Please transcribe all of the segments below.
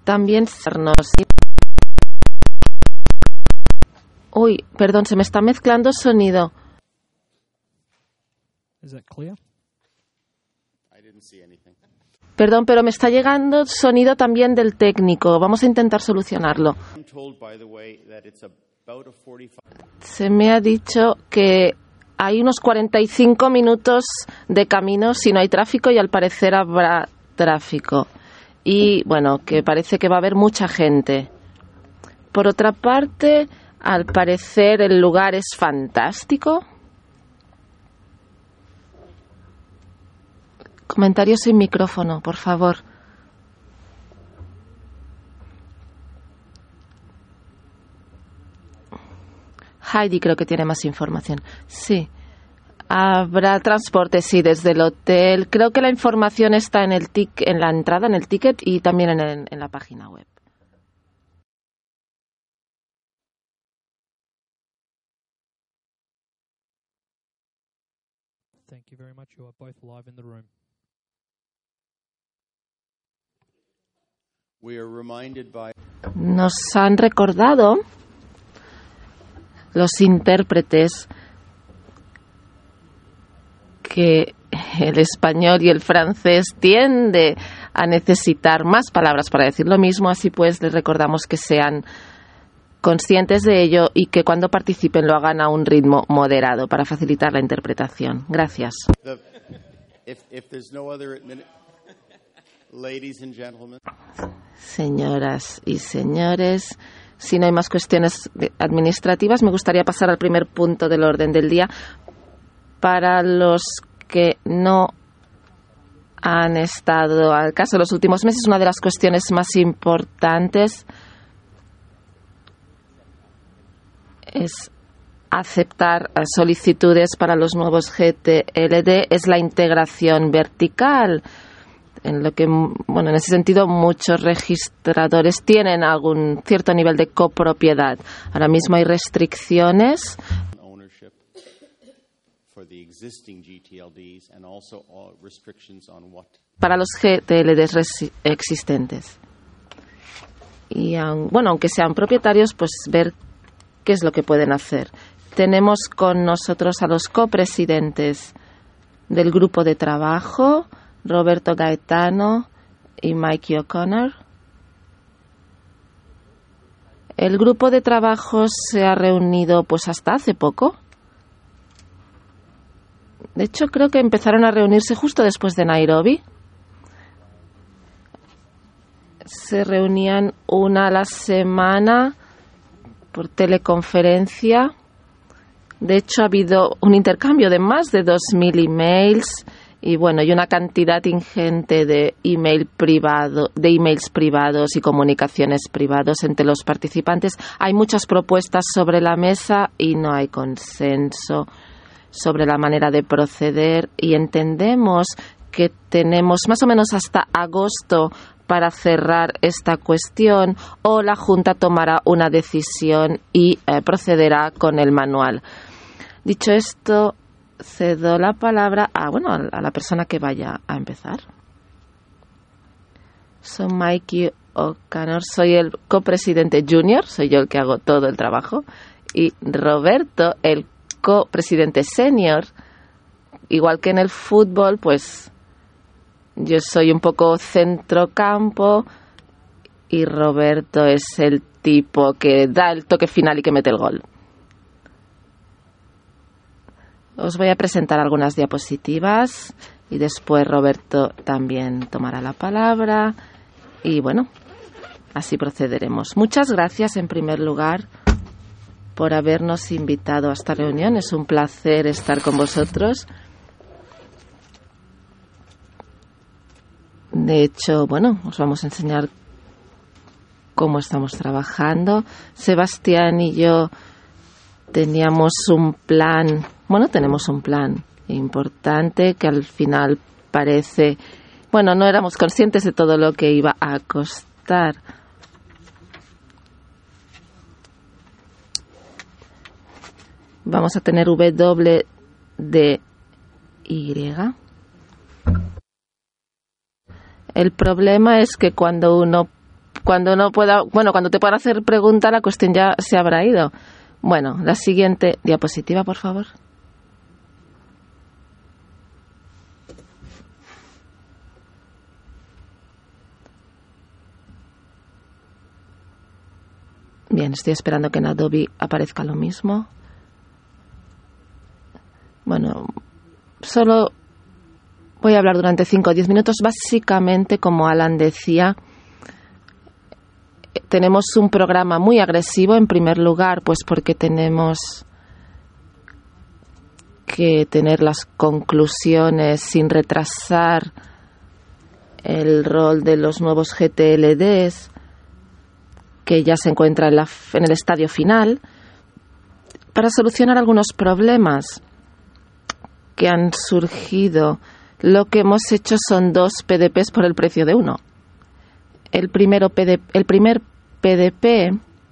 también Uy, perdón, se me está mezclando sonido. Perdón, pero me está llegando sonido también del técnico. Vamos a intentar solucionarlo. Se me ha dicho que hay unos 45 minutos de camino si no hay tráfico y al parecer habrá tráfico. Y bueno, que parece que va a haber mucha gente. Por otra parte, al parecer el lugar es fantástico. Comentarios sin micrófono, por favor. Heidi creo que tiene más información. Sí. Habrá transporte, sí, desde el hotel. Creo que la información está en en la entrada, en el ticket y también en la página web. Thank you very much. You are both live in the room. Nos han recordado los intérpretes que el español y el francés tiende a necesitar más palabras para decir lo mismo, así pues les recordamos que sean conscientes de ello y que cuando participen lo hagan a un ritmo moderado para facilitar la interpretación. Gracias. Señoras y señores, si no hay más cuestiones administrativas, me gustaría pasar al primer punto del orden del día. Para los que no han estado al caso de los últimos meses, una de las cuestiones más importantes es aceptar solicitudes para los nuevos GTLD, es la integración vertical. En lo que, bueno, en ese sentido, muchos registradores tienen algún cierto nivel de copropiedad. Ahora mismo hay restricciones para los GTLDs existentes. Y, bueno, aunque sean propietarios, pues ver qué es lo que pueden hacer. Tenemos con nosotros a los copresidentes del grupo de trabajo, Roberto Gaetano y Mikey O'Connor. El grupo de trabajo se ha reunido pues hasta hace poco. De hecho, creo que empezaron a reunirse justo después de Nairobi. Se reunían una a la semana por teleconferencia. De hecho, ha habido un intercambio de más de 2.000 emails y bueno, y una cantidad ingente de emails privados y comunicaciones privados entre los participantes. Hay muchas propuestas sobre la mesa y no hay consenso sobre la manera de proceder y entendemos que tenemos más o menos hasta agosto para cerrar esta cuestión o la Junta tomará una decisión y procederá con el manual. Dicho esto, cedo la palabra a la persona que vaya a empezar. Soy Mikey O'Connor, soy el copresidente junior, soy yo el que hago todo el trabajo, y Roberto, el copresidente senior. Igual que en el fútbol, pues yo soy un poco centrocampo y Roberto es el tipo que da el toque final y que mete el gol. Os voy a presentar algunas diapositivas y después Roberto también tomará la palabra y bueno, así procederemos. Muchas gracias en primer lugar por habernos invitado a esta reunión. Es un placer estar con vosotros. De hecho, bueno, os vamos a enseñar cómo estamos trabajando. Sebastián y yo tenemos un plan, tenemos un plan importante que al final parece, no éramos conscientes de todo lo que iba a costar. Vamos a tener WDY. El problema es que cuando uno cuando te pueda hacer pregunta, la cuestión ya se habrá ido. Bueno, la siguiente diapositiva, por favor. Bien, estoy esperando que en Adobe aparezca lo mismo. Bueno, solo voy a hablar durante 5 o 10 minutos. Básicamente, como Alan decía, tenemos un programa muy agresivo. En primer lugar, pues porque tenemos que tener las conclusiones sin retrasar el rol de los nuevos GTLDs, que ya se encuentra en el estadio final, para solucionar algunos problemas que han surgido. Lo que hemos hecho son 2 PDPs por el precio de uno. El primer PDP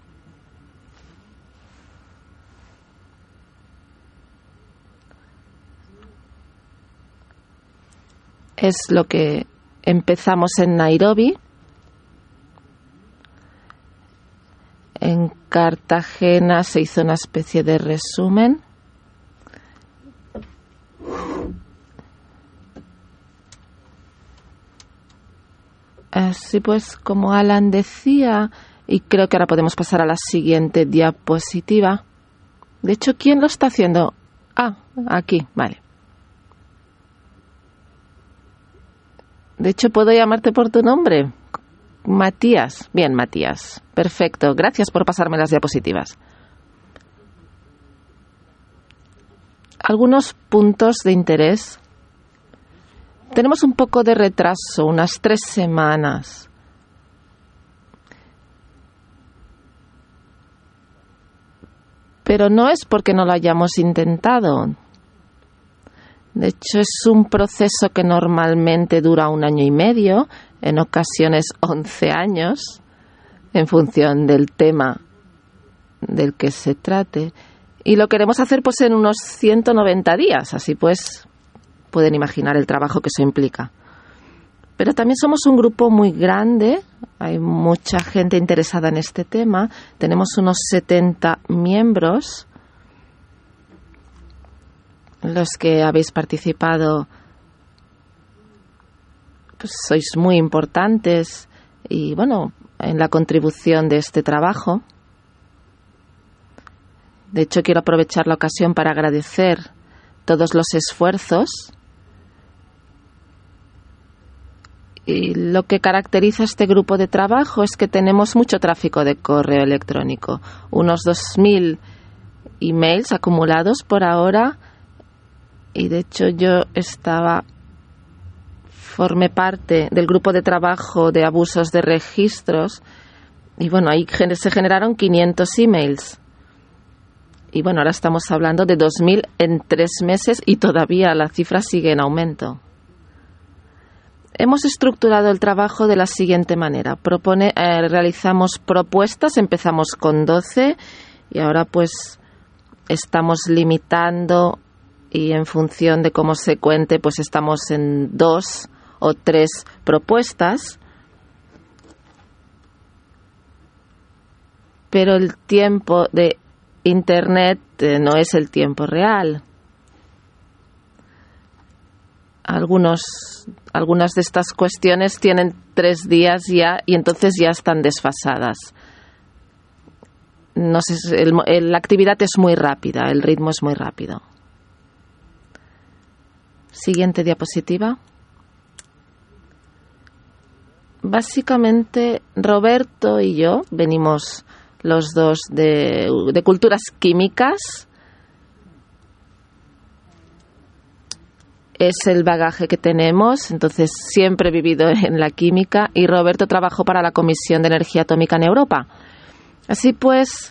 es lo que empezamos en Nairobi. En Cartagena se hizo una especie de resumen. Así pues, como Alan decía, y creo que ahora podemos pasar a la siguiente diapositiva. De hecho, ¿quién lo está haciendo? Ah, aquí, vale. De hecho, ¿puedo llamarte por tu nombre? Matías. Bien, Matías. Perfecto. Gracias por pasarme las diapositivas. Algunos puntos de interés. Tenemos un poco de retraso, unas 3 semanas. Pero no es porque no lo hayamos intentado. De hecho, es un proceso que normalmente dura 1 año y medio, en ocasiones 11 años, en función del tema del que se trate. Y lo queremos hacer pues en unos 190 días, así pues pueden imaginar el trabajo que eso implica. Pero también somos un grupo muy grande, hay mucha gente interesada en este tema, tenemos unos 70 miembros. Los que habéis participado pues sois muy importantes y bueno, en la contribución de este trabajo. De hecho, quiero aprovechar la ocasión para agradecer todos los esfuerzos. Y lo que caracteriza a este grupo de trabajo es que tenemos mucho tráfico de correo electrónico, unos 2.000 emails acumulados por ahora. Y de hecho yo formé parte del grupo de trabajo de abusos de registros y bueno, ahí se generaron 500 emails. Y bueno, ahora estamos hablando de 2.000 en 3 meses y todavía la cifra sigue en aumento. Hemos estructurado el trabajo de la siguiente manera. Realizamos propuestas, empezamos con 12 y ahora pues estamos limitando. Y en función de cómo se cuente, pues estamos en 2 o 3 propuestas. Pero el tiempo de Internet no es el tiempo real. Algunas de estas cuestiones tienen 3 días ya y entonces ya están desfasadas. No sé, la actividad es muy rápida, el ritmo es muy rápido. Siguiente diapositiva. Básicamente, Roberto y yo venimos los dos de culturas químicas. Es el bagaje que tenemos, entonces siempre he vivido en la química y Roberto trabajó para la Comisión de Energía Atómica en Europa. Así pues,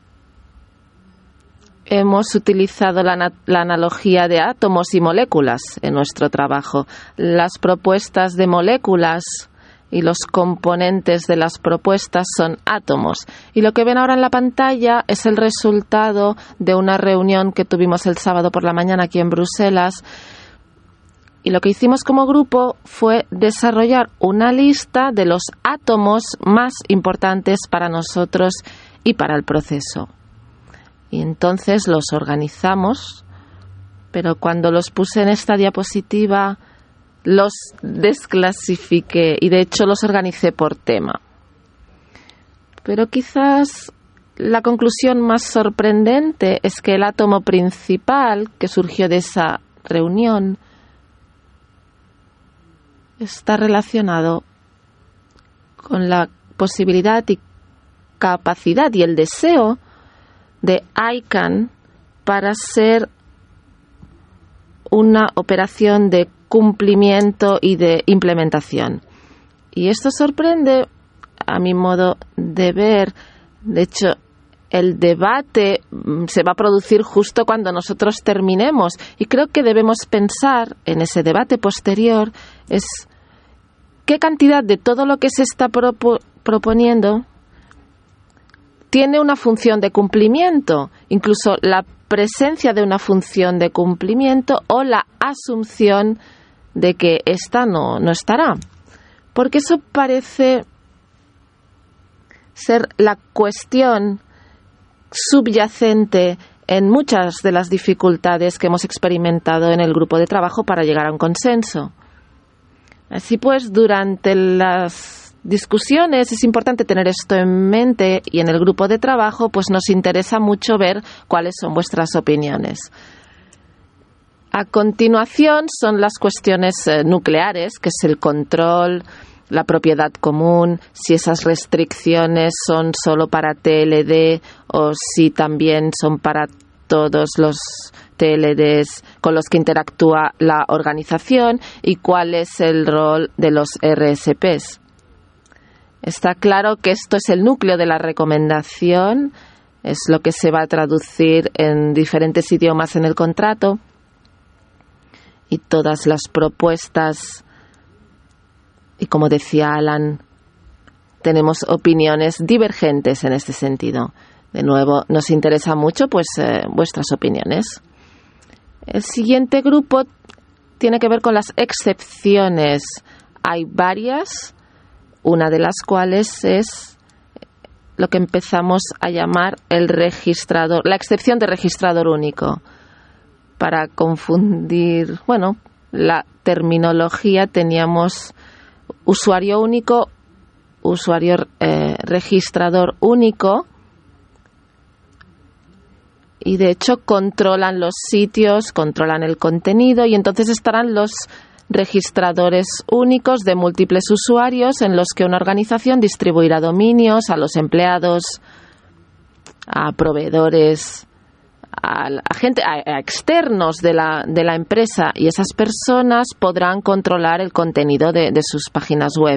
hemos utilizado la analogía de átomos y moléculas en nuestro trabajo. Las propuestas de moléculas y los componentes de las propuestas son átomos. Y lo que ven ahora en la pantalla es el resultado de una reunión que tuvimos el sábado por la mañana aquí en Bruselas Y lo que hicimos como grupo fue desarrollar una lista de los átomos más importantes para nosotros y para el proceso. Y entonces los organizamos, pero cuando los puse en esta diapositiva los desclasifiqué y de hecho los organicé por tema. Pero quizás la conclusión más sorprendente es que el átomo principal que surgió de esa reunión está relacionado con la posibilidad y capacidad y el deseo de ICANN para ser una operación de cumplimiento y de implementación. Y esto sorprende a mi modo de ver. De hecho, el debate se va a producir justo cuando nosotros terminemos y creo que debemos pensar en ese debate posterior es qué cantidad de todo lo que se está proponiendo tiene una función de cumplimiento, incluso la presencia de una función de cumplimiento o la asunción de que ésta no estará. Porque eso parece ser la cuestión subyacente en muchas de las dificultades que hemos experimentado en el grupo de trabajo para llegar a un consenso. Así pues, durante las discusiones es importante tener esto en mente y en el grupo de trabajo pues nos interesa mucho ver cuáles son vuestras opiniones. A continuación son las cuestiones nucleares, que es el control, la propiedad común, si esas restricciones son solo para TLD o si también son para todos los TLDs con los que interactúa la organización y cuál es el rol de los RSPs. Está claro que esto es el núcleo de la recomendación, es lo que se va a traducir en diferentes idiomas en el contrato y todas las propuestas. Y como decía Alan, tenemos opiniones divergentes en este sentido. De nuevo, nos interesa mucho pues vuestras opiniones. El siguiente grupo tiene que ver con las excepciones. Hay varias, una de las cuales es lo que empezamos a llamar el registrador, la excepción de registrador único. Para confundir, la terminología teníamos usuario único, usuario registrador único y de hecho controlan los sitios, controlan el contenido y entonces estarán los registradores únicos de múltiples usuarios en los que una organización distribuirá dominios a los empleados, a proveedores, a externos de la empresa y esas personas podrán controlar el contenido de sus páginas web.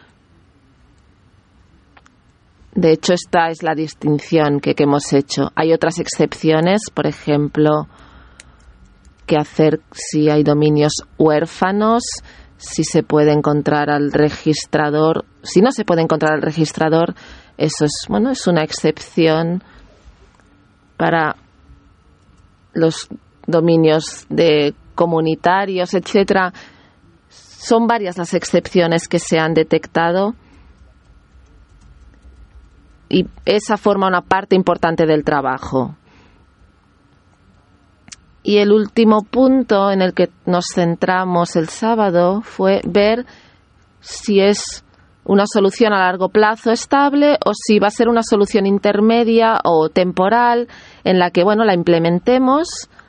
De hecho, esta es la distinción que hemos hecho. Hay otras excepciones, por ejemplo, qué hacer si hay dominios huérfanos, si se puede encontrar al registrador, si no se puede encontrar al registrador, eso es una excepción para los dominios de comunitarios, etcétera. Son varias las excepciones que se han detectado y esa forma una parte importante del trabajo. Y el último punto en el que nos centramos el sábado fue ver si es una solución a largo plazo estable o si va a ser una solución intermedia o temporal en la que, la implementemos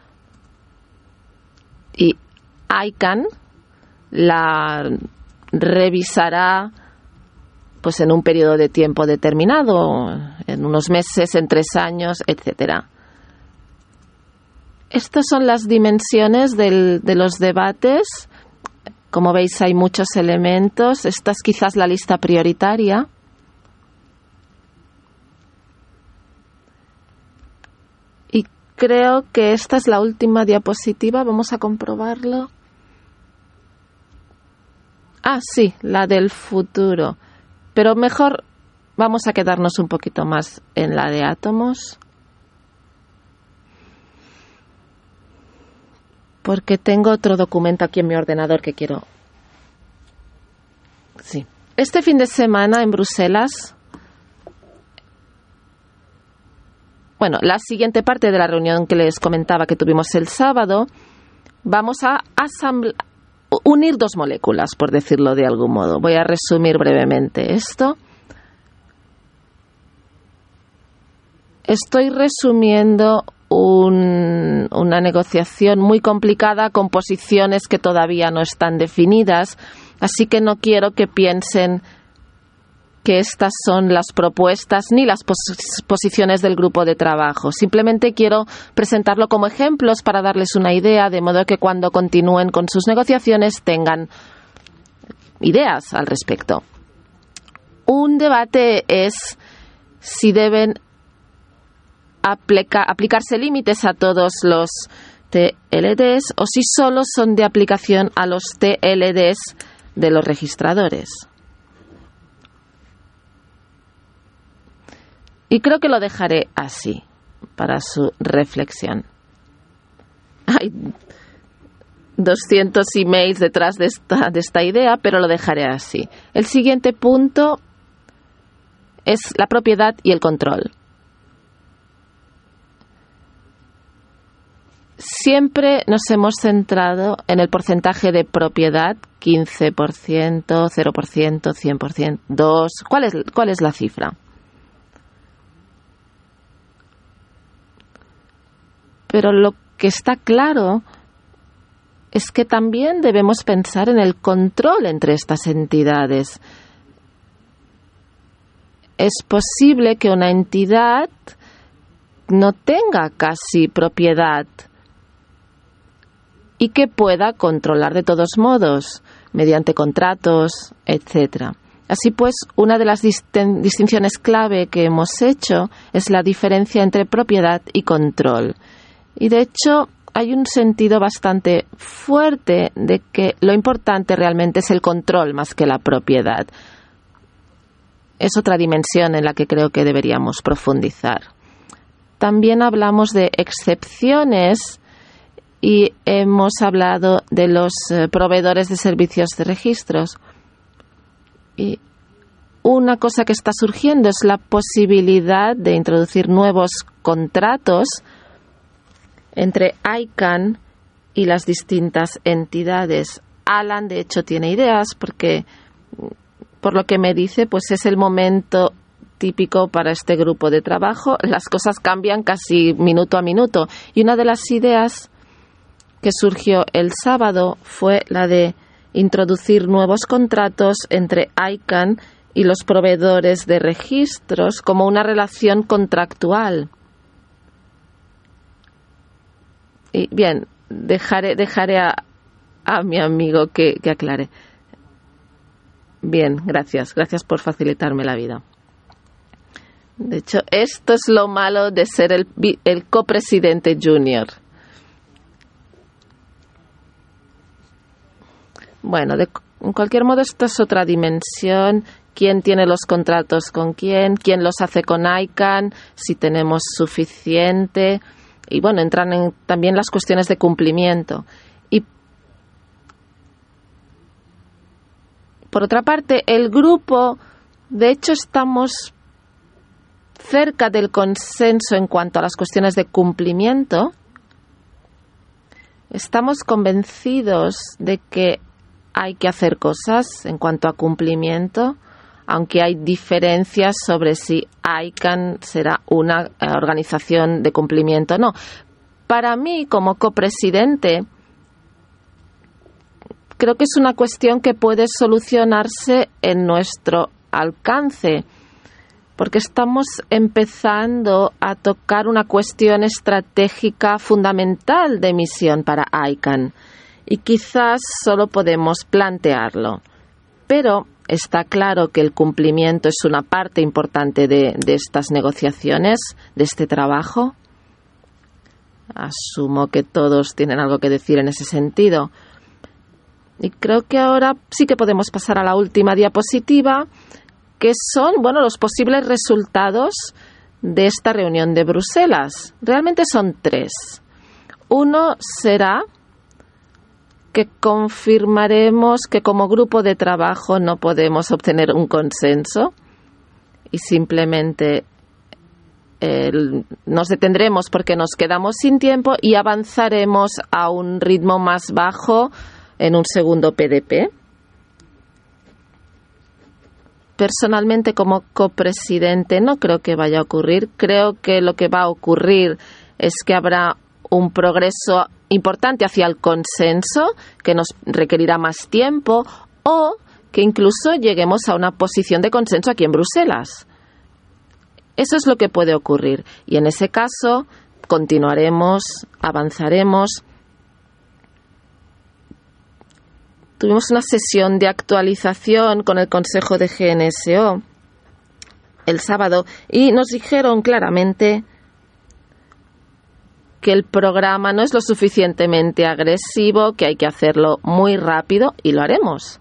y ICANN la revisará pues en un periodo de tiempo determinado, en unos meses, en 3 años, etcétera. Estas son las dimensiones de los debates. Como veis, hay muchos elementos. Esta es quizás la lista prioritaria. Y creo que esta es la última diapositiva. Vamos a comprobarlo. Sí, la del futuro. Pero mejor vamos a quedarnos un poquito más en la de átomos. porque tengo otro documento aquí en mi ordenador que quiero. Sí. Este fin de semana en Bruselas, bueno, la siguiente parte de la reunión que les comentaba que tuvimos el sábado, vamos a unir dos moléculas, por decirlo de algún modo. Voy a resumir brevemente esto. Estoy resumiendo una negociación muy complicada con posiciones que todavía no están definidas, así que no quiero que piensen que estas son las propuestas ni las posiciones del grupo de trabajo. Simplemente quiero presentarlo como ejemplos para darles una idea, de modo que cuando continúen con sus negociaciones tengan ideas al respecto. Un debate es si deben aplicarse límites a todos los TLDs o si solo son de aplicación a los TLDs de los registradores. Y creo que lo dejaré así para su reflexión. Hay 200 emails detrás de esta idea, pero lo dejaré así. El siguiente punto es la propiedad y el control. Siempre nos hemos centrado en el porcentaje de propiedad, 15%, 0%, 100%, 2%. ¿Cuál es la cifra? Pero lo que está claro es que también debemos pensar en el control entre estas entidades. Es posible que una entidad no tenga casi propiedad y que pueda controlar de todos modos, mediante contratos, etc. Así pues, una de las distinciones clave que hemos hecho es la diferencia entre propiedad y control. Y de hecho, hay un sentido bastante fuerte de que lo importante realmente es el control más que la propiedad. Es otra dimensión en la que creo que deberíamos profundizar. También hablamos de excepciones y hemos hablado de los proveedores de servicios de registros. Y una cosa que está surgiendo es la posibilidad de introducir nuevos contratos entre ICANN y las distintas entidades. Alan, de hecho, tiene ideas porque, por lo que me dice, pues es el momento típico para este grupo de trabajo. Las cosas cambian casi minuto a minuto. Y una de las ideas que surgió el sábado fue la de introducir nuevos contratos entre ICANN y los proveedores de registros como una relación contractual. Y bien, dejaré a mi amigo que aclare. Bien, gracias por facilitarme la vida. De hecho, esto es lo malo de ser el copresidente junior. Bueno, en cualquier modo, esta es otra dimensión. ¿Quién tiene los contratos con quién? ¿Quién los hace con ICANN? Si tenemos suficiente. Y bueno, entran también las cuestiones de cumplimiento. Y por otra parte, el grupo, de hecho, estamos cerca del consenso en cuanto a las cuestiones de cumplimiento. Estamos convencidos de que hay que hacer cosas en cuanto a cumplimiento, aunque hay diferencias sobre si ICANN será una organización de cumplimiento o no. Para mí, como copresidente, creo que es una cuestión que puede solucionarse en nuestro alcance, porque estamos empezando a tocar una cuestión estratégica fundamental de misión para ICANN, y quizás solo podemos plantearlo. Pero está claro que el cumplimiento es una parte importante de estas negociaciones, de este trabajo. Asumo que todos tienen algo que decir en ese sentido. Y creo que ahora sí que podemos pasar a la última diapositiva, que son, los posibles resultados de esta reunión de Bruselas. Realmente son 3. Uno será que confirmaremos que como grupo de trabajo no podemos obtener un consenso y simplemente nos detendremos porque nos quedamos sin tiempo y avanzaremos a un ritmo más bajo en un segundo PDP. Personalmente, como copresidente, no creo que vaya a ocurrir. Creo que lo que va a ocurrir es que habrá un progreso importante hacia el consenso, que nos requerirá más tiempo, o que incluso lleguemos a una posición de consenso aquí en Bruselas. Eso es lo que puede ocurrir. Y en ese caso, continuaremos, avanzaremos. Tuvimos una sesión de actualización con el Consejo de GNSO el sábado y nos dijeron claramente que el programa no es lo suficientemente agresivo, que hay que hacerlo muy rápido y lo haremos.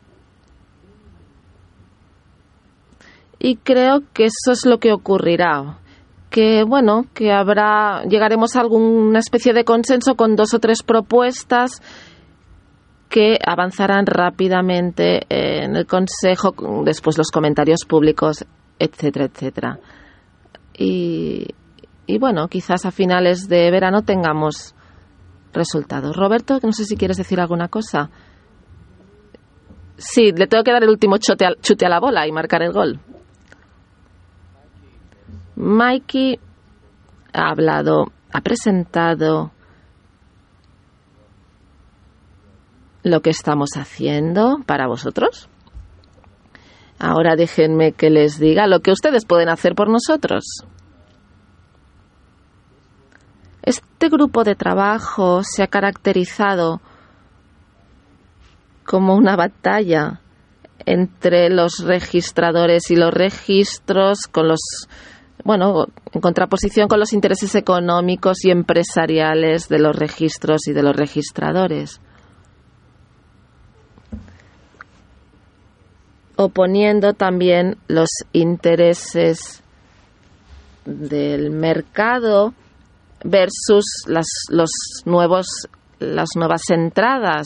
Y creo que eso es lo que ocurrirá. Que llegaremos a alguna especie de consenso con 2 o 3 propuestas que avanzarán rápidamente en el Consejo, después los comentarios públicos, etcétera, etcétera. Y bueno, quizás a finales de verano tengamos resultados. Roberto, no sé si quieres decir alguna cosa. Sí, le tengo que dar el último chute a la bola y marcar el gol. Mikey ha presentado lo que estamos haciendo para vosotros. Ahora déjenme que les diga lo que ustedes pueden hacer por nosotros. Este grupo de trabajo se ha caracterizado como una batalla entre los registradores y los registros, en contraposición con los intereses económicos y empresariales de los registros y de los registradores, oponiendo también los intereses del mercado versus las nuevas entradas,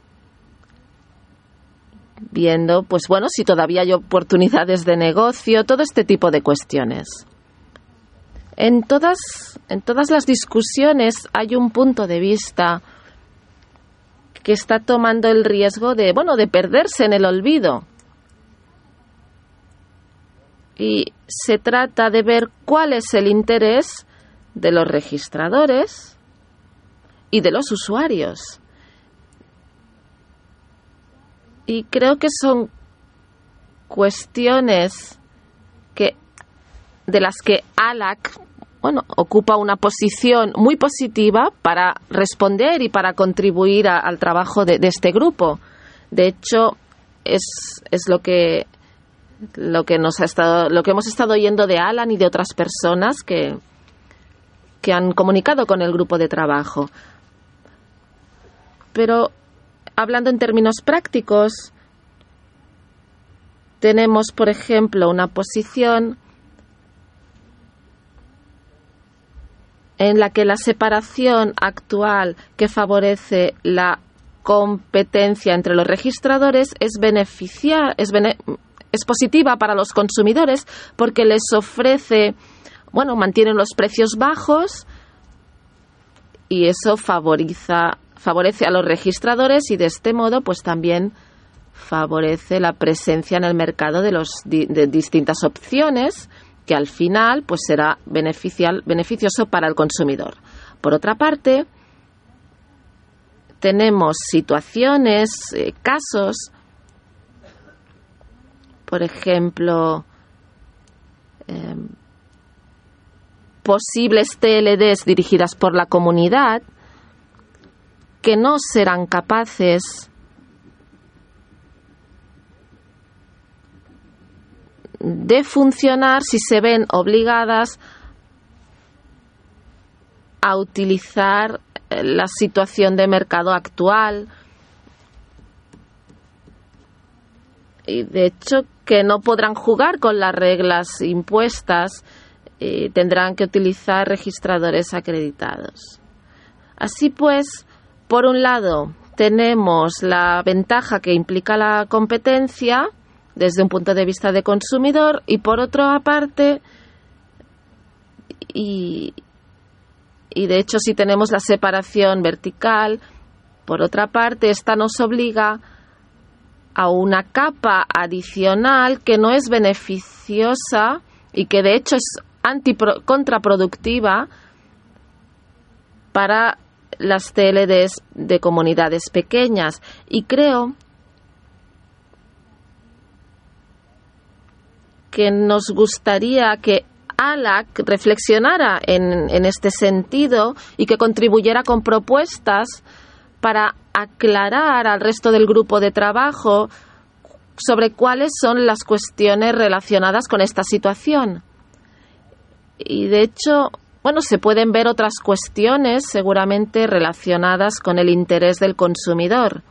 viendo si todavía hay oportunidades de negocio, todo este tipo de cuestiones. En todas las discusiones hay un punto de vista que está tomando el riesgo de perderse en el olvido. Y se trata de ver cuál es el interés de los registradores y de los usuarios. Y creo que son cuestiones de las que ALAC ocupa una posición muy positiva para responder y para contribuir al trabajo de este grupo. De hecho, es lo que hemos estado oyendo de Alan y de otras personas que han comunicado con el grupo de trabajo. Pero hablando en términos prácticos, tenemos, por ejemplo, una posición en la que la separación actual que favorece la competencia entre los registradores es positiva para los consumidores porque les ofrece, mantienen los precios bajos y eso favorece a los registradores y de este modo también favorece la presencia en el mercado de distintas opciones que al final será beneficioso para el consumidor. Por otra parte, tenemos situaciones, casos, por ejemplo, posibles TLDs dirigidas por la comunidad que no serán capaces de funcionar si se ven obligadas a utilizar la situación de mercado actual y de hecho que no podrán jugar con las reglas impuestas y tendrán que utilizar registradores acreditados. Así pues, por un lado, tenemos la ventaja que implica la competencia desde un punto de vista de consumidor y por otra parte, y de hecho si tenemos la separación vertical, por otra parte esta nos obliga a una capa adicional que no es beneficiosa y que de hecho es contraproductiva para las TLDs de comunidades pequeñas. Y creo que nos gustaría que ALAC reflexionara en este sentido y que contribuyera con propuestas para aclarar al resto del grupo de trabajo sobre cuáles son las cuestiones relacionadas con esta situación. Y de hecho, bueno, se pueden ver otras cuestiones seguramente relacionadas con el interés del consumidor,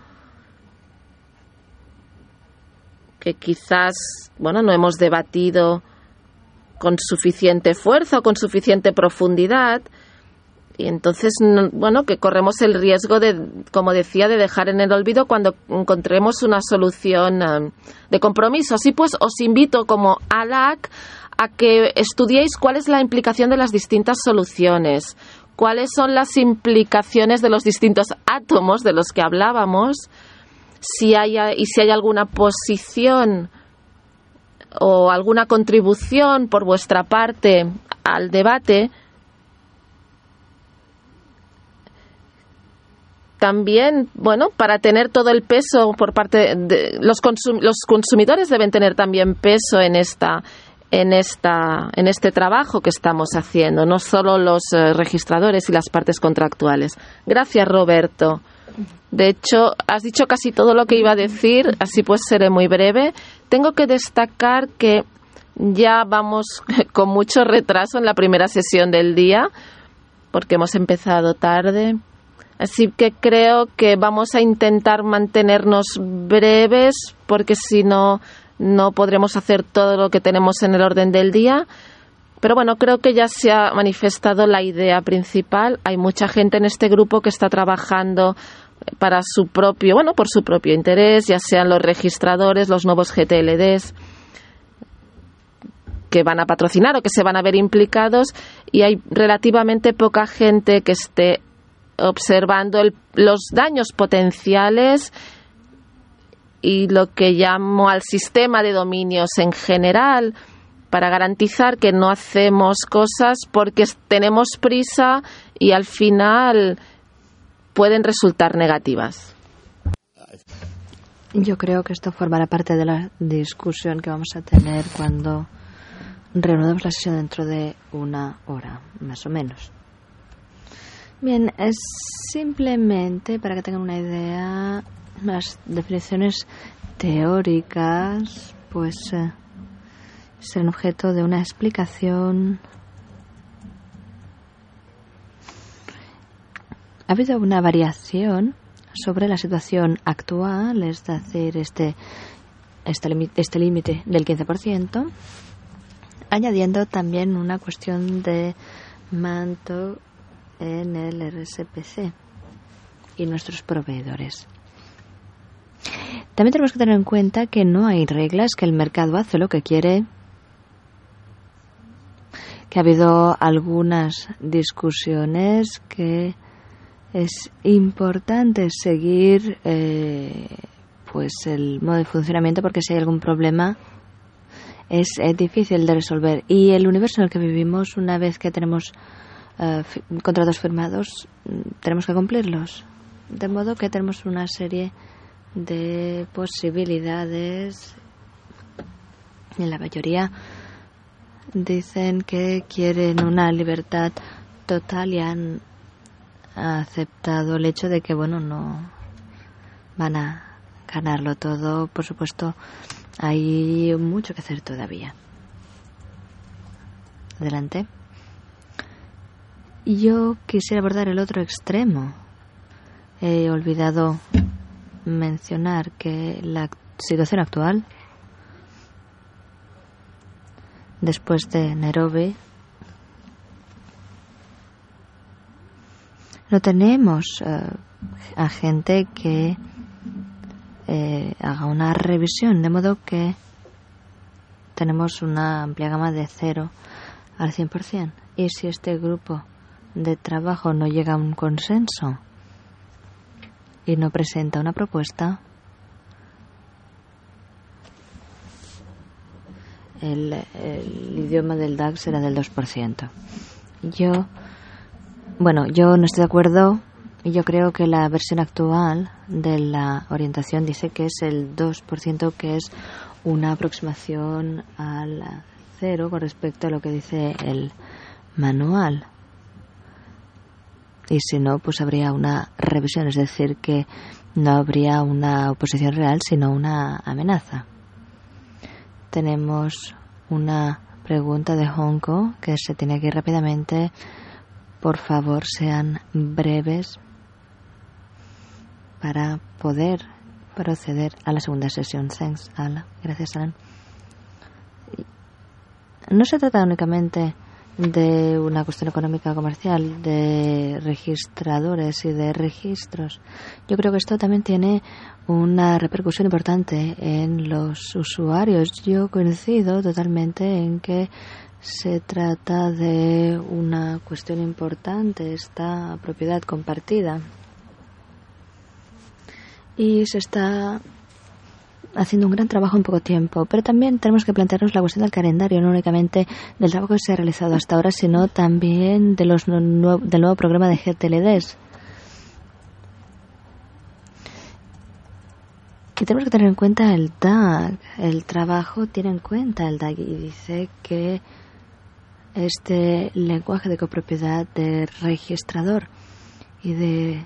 que quizás, bueno, no hemos debatido con suficiente fuerza o con suficiente profundidad, y entonces, bueno, que corremos el riesgo de, como decía, de dejar en el olvido cuando encontremos una solución de compromiso. Así pues, os invito como ALAC a que estudiéis cuál es la implicación de las distintas soluciones, cuáles son las implicaciones de los distintos átomos de los que hablábamos, si hay alguna posición o alguna contribución por vuestra parte al debate. También, bueno, para tener todo el peso por parte de los consumidores deben tener también peso en este trabajo que estamos haciendo, no solo los registradores y las partes contractuales. Gracias, Roberto. De hecho, has dicho casi todo lo que iba a decir, así pues seré muy breve. Tengo que destacar que ya vamos con mucho retraso en la primera sesión del día, porque hemos empezado tarde. Así que creo que vamos a intentar mantenernos breves, porque si no, no podremos hacer todo lo que tenemos en el orden del día. Pero bueno, creo que ya se ha manifestado la idea principal. Hay mucha gente en este grupo que está trabajando para su propio, bueno, por su propio interés, ya sean los registradores, los nuevos GTLDs que van a patrocinar o que se van a ver implicados, y hay relativamente poca gente que esté observando los daños potenciales y lo que llamo al sistema de dominios en general, para garantizar que no hacemos cosas porque tenemos prisa y al final pueden resultar negativas. Yo creo que esto formará parte de la discusión que vamos a tener cuando reanudemos la sesión dentro de 1 hora, más o menos. Bien, es simplemente para que tengan una idea, las definiciones teóricas pues serán objeto de una explicación. Ha habido una variación sobre la situación actual, es decir, este límite del 15%, añadiendo también una cuestión de manto en el RSPC y nuestros proveedores. También tenemos que tener en cuenta que no hay reglas, que el mercado hace lo que quiere, que ha habido algunas discusiones, que es importante seguir pues el modo de funcionamiento, porque si hay algún problema es difícil de resolver. Y el universo en el que vivimos, una vez que tenemos contratos firmados, tenemos que cumplirlos. De modo que tenemos una serie de posibilidades. En la mayoría dicen que quieren una libertad total y han aceptado el hecho de que, bueno, no van a ganarlo todo. Por supuesto, hay mucho que hacer todavía. Adelante. Yo quisiera abordar el otro extremo. He olvidado mencionar que la situación actual, después de Nairobi, No tenemos a gente que haga una revisión, de modo que tenemos una amplia gama de 0 al 100%. Y si este grupo de trabajo no llega a un consenso y no presenta una propuesta, el idioma del DAC será del 2%. Yo no estoy de acuerdo. Yo creo que la versión actual de la orientación dice que es el 2%, que es una aproximación al 0 con respecto a lo que dice el manual. Y si no, pues habría una revisión, es decir, que no habría una oposición real, sino una amenaza. Tenemos una pregunta de Hong Kong que se tiene que ir rápidamente. Por favor, sean breves para poder proceder a la segunda sesión. Thanks, Alan. Gracias, Alan. No se trata únicamente de una cuestión económica comercial, de registradores y de registros. Yo creo que esto también tiene una repercusión importante en los usuarios. Yo coincido totalmente en que se trata de una cuestión importante, esta propiedad compartida. Y se está haciendo un gran trabajo en poco tiempo, pero también tenemos que plantearnos la cuestión del calendario, no únicamente del trabajo que se ha realizado hasta ahora, sino también de del nuevo programa de GTLDs. Y tenemos que tener en cuenta el DAG. El trabajo tiene en cuenta el DAG y dice que este lenguaje de copropiedad de registrador y de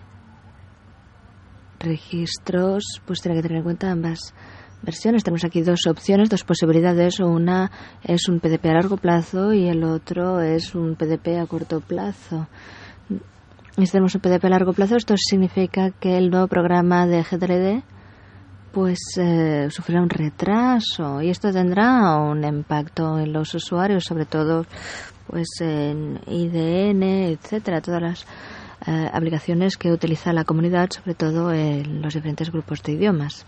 registros, pues tiene que tener en cuenta ambas versiones. Tenemos aquí dos opciones, dos posibilidades. Una es un PDP a largo plazo y el otro es un PDP a corto plazo. Y si tenemos un PDP a largo plazo, esto significa que el nuevo programa de GTLD pues sufrirá un retraso, y esto tendrá un impacto en los usuarios, sobre todo pues en IDN, etcétera, todas las aplicaciones que utiliza la comunidad, sobre todo en los diferentes grupos de idiomas.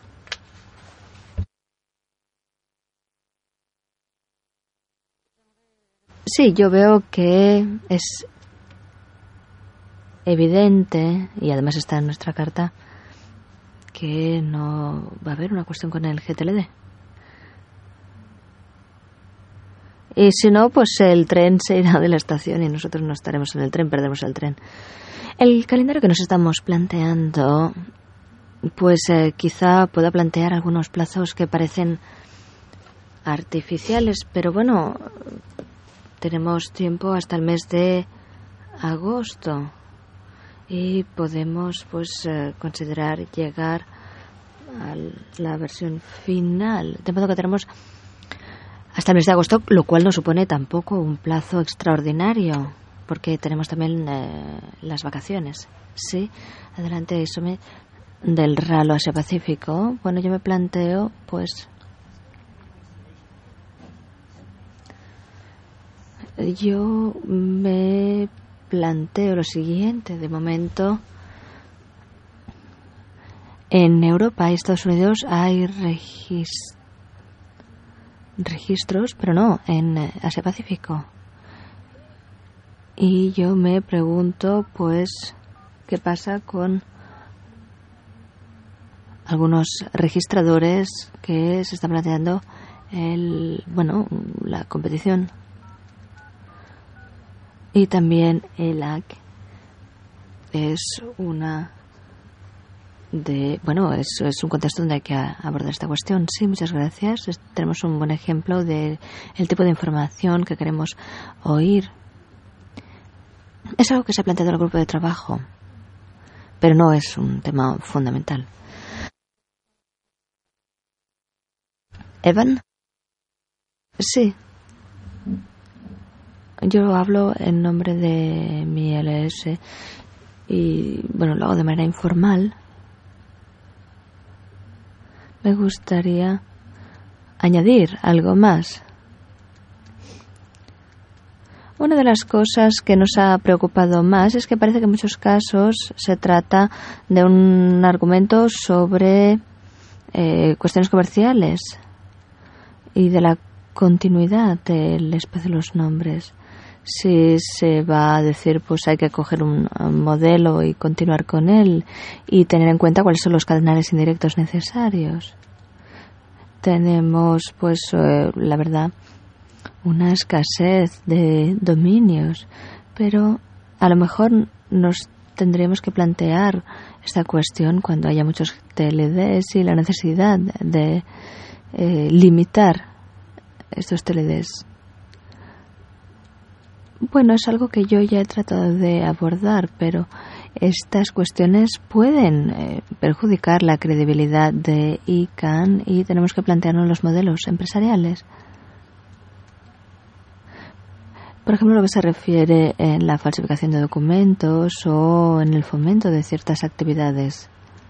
Sí, yo veo que es evidente, y además está en nuestra carta, que no va a haber una cuestión con el GTLD. Y si no, pues el tren se irá de la estación y nosotros no estaremos en el tren, perderemos el tren. El calendario que nos estamos planteando, pues quizá pueda plantear algunos plazos que parecen artificiales, pero bueno, tenemos tiempo hasta el mes de agosto y podemos pues considerar llegar a la versión final, de modo que tenemos hasta el mes de agosto, lo cual no supone tampoco un plazo extraordinario, porque tenemos también las vacaciones. Sí, adelante, eso del RALO Asia Pacífico. Bueno, yo me planteo, pues, lo siguiente. De momento, en Europa y Estados Unidos hay registros, pero no en Asia Pacífico. Y yo me pregunto, pues, ¿qué pasa con algunos registradores que se están planteando la competición? Y también el AC es es un contexto donde hay que abordar esta cuestión. Sí, muchas gracias. Tenemos un buen ejemplo del tipo de información que queremos oír. Es algo que se ha planteado en el grupo de trabajo, pero no es un tema fundamental. ¿Evan? Sí. Yo hablo en nombre de mi LS y, bueno, lo hago de manera informal. Me gustaría añadir algo más. Una de las cosas que nos ha preocupado más es que parece que en muchos casos se trata de un argumento sobre cuestiones comerciales y de la continuidad del espacio de los nombres. Si se va a decir, pues hay que coger un modelo y continuar con él y tener en cuenta cuáles son los canales indirectos necesarios. Tenemos, pues, la verdad, una escasez de dominios, pero a lo mejor nos tendríamos que plantear esta cuestión cuando haya muchos TLDs y la necesidad de limitar estos TLDs. Bueno, es algo que yo ya he tratado de abordar, pero estas cuestiones pueden perjudicar la credibilidad de ICANN y tenemos que plantearnos los modelos empresariales. Por ejemplo, lo que se refiere en la falsificación de documentos o en el fomento de ciertas actividades.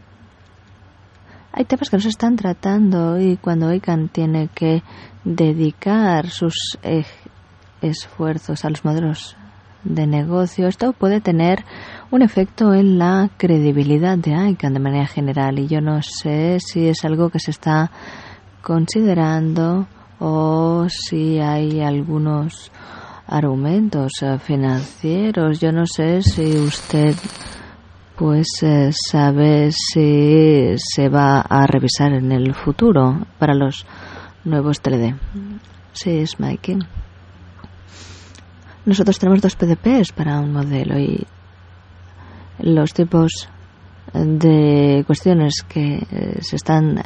Hay temas que no se están tratando y cuando ICANN tiene que dedicar sus esfuerzos a los modelos de negocio, esto puede tener un efecto en la credibilidad de ICANN de manera general y yo no sé si es algo que se está considerando o si hay algunos argumentos financieros. Yo no sé si usted pues sabe si se va a revisar en el futuro para los nuevos TLD. Sí, es Mikey. Nosotros tenemos 2 PDPs para un modelo y los tipos de cuestiones que se están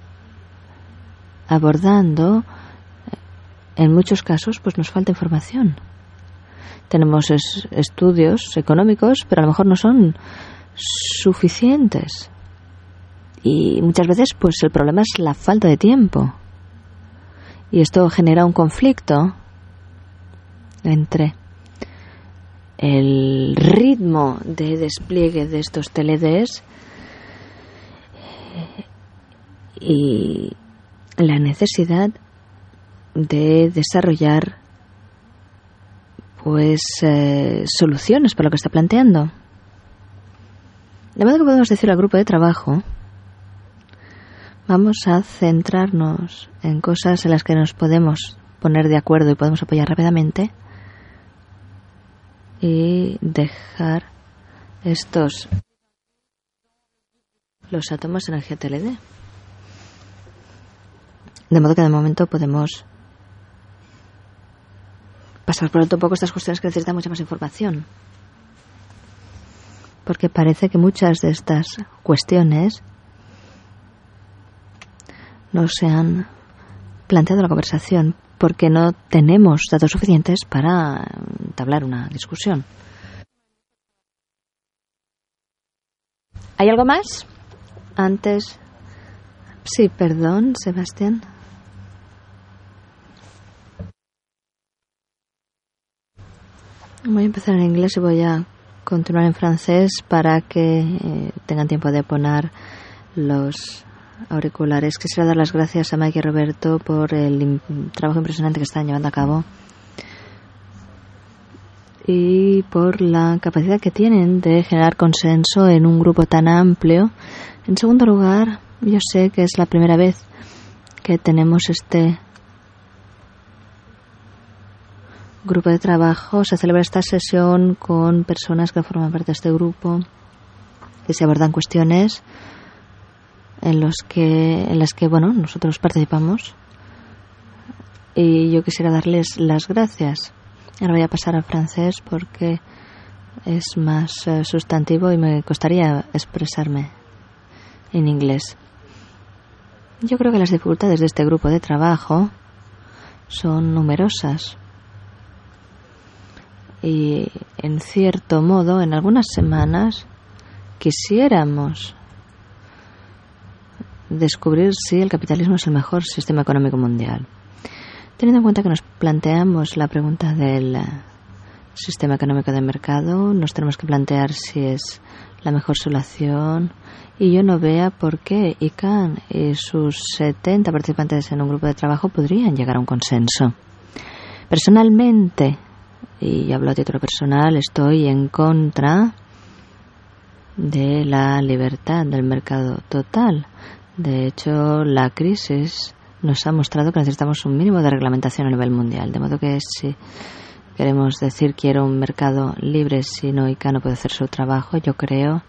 abordando, en muchos casos pues nos falta información. Tenemos estudios económicos, pero a lo mejor no son suficientes. Y muchas veces pues el problema es la falta de tiempo. Y esto genera un conflicto entre el ritmo de despliegue de estos TLDs y la necesidad de desarrollar pues soluciones para lo que está planteando. De modo que podemos decir al grupo de trabajo, vamos a centrarnos en cosas en las que nos podemos poner de acuerdo y podemos apoyar rápidamente y dejar los átomos de energía TLD. De modo que de momento podemos pasar por alto un poco estas cuestiones que necesitan mucha más información. Porque parece que muchas de estas cuestiones no se han planteado en la conversación porque no tenemos datos suficientes para entablar una discusión. ¿Hay algo más? Antes... Sí, perdón, Sebastián. Voy a empezar en inglés y voy a continuar en francés para que tengan tiempo de poner los auriculares. Quisiera dar las gracias a Mike y Roberto por el trabajo impresionante que están llevando a cabo y por la capacidad que tienen de generar consenso en un grupo tan amplio. En segundo lugar, yo sé que es la primera vez que tenemos este grupo de trabajo. Se celebra esta sesión con personas que forman parte de este grupo y se abordan cuestiones en las que bueno, nosotros participamos y yo quisiera darles las gracias. Ahora voy a pasar al francés porque es más sustantivo y me costaría expresarme en inglés. Yo creo que las dificultades de este grupo de trabajo son numerosas y en cierto modo en algunas semanas quisiéramos descubrir si el capitalismo es el mejor sistema económico mundial. Teniendo en cuenta que nos planteamos la pregunta del sistema económico de mercado, nos tenemos que plantear si es la mejor solución y yo no vea por qué ICANN y sus 70 participantes en un grupo de trabajo podrían llegar a un consenso. Personalmente, y hablo a título personal, estoy en contra de la libertad del mercado total. De hecho, la crisis nos ha mostrado que necesitamos un mínimo de reglamentación a nivel mundial. De modo que si queremos decir quiero un mercado libre, si no ICANN no puede hacer su trabajo, yo creo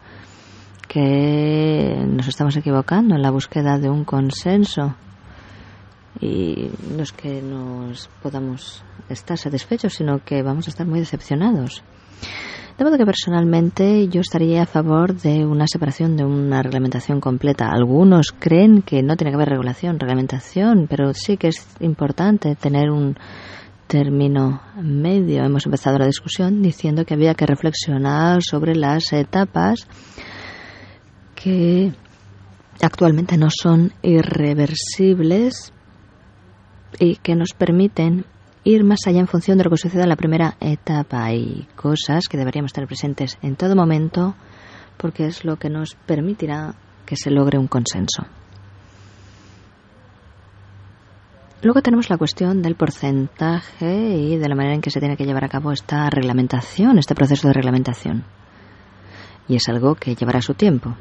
que nos estamos equivocando en la búsqueda de un consenso. Y no es que nos podamos estar satisfechos, sino que vamos a estar muy decepcionados. De modo que personalmente yo estaría a favor de una separación, de una reglamentación completa. Algunos creen que no tiene que haber reglamentación, pero sí que es importante tener un término medio. Hemos empezado la discusión diciendo que había que reflexionar sobre las etapas que actualmente no son irreversibles y que nos permiten ir más allá en función de lo que suceda en la primera etapa. Hay cosas que deberíamos tener presentes en todo momento porque es lo que nos permitirá que se logre un consenso. Luego tenemos la cuestión del porcentaje y de la manera en que se tiene que llevar a cabo esta reglamentación, este proceso de reglamentación. Y es algo que llevará su tiempo.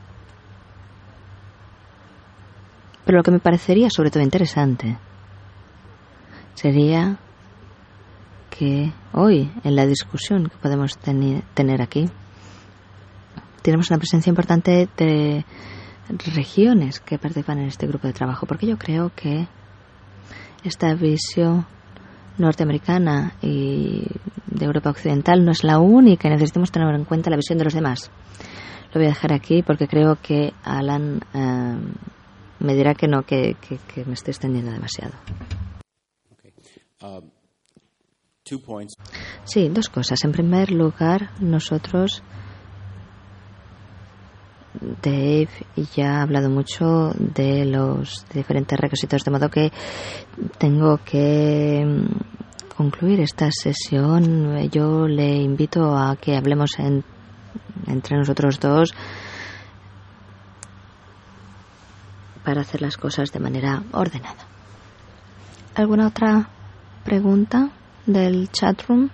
Pero lo que me parecería sobre todo interesante sería que hoy, en la discusión que podemos tener aquí, tenemos una presencia importante de regiones que participan en este grupo de trabajo, porque yo creo que esta visión norteamericana y de Europa Occidental no es la única y necesitamos tener en cuenta la visión de los demás. Lo voy a dejar aquí porque creo que Alan me dirá que no, que me estoy extendiendo demasiado. Sí, dos cosas. En primer lugar, nosotros, Dave ya ha hablado mucho de los diferentes requisitos, de modo que tengo que concluir esta sesión. Yo le invito a que hablemos entre nosotros dos para hacer las cosas de manera ordenada. ¿Alguna otra pregunta del chatroom?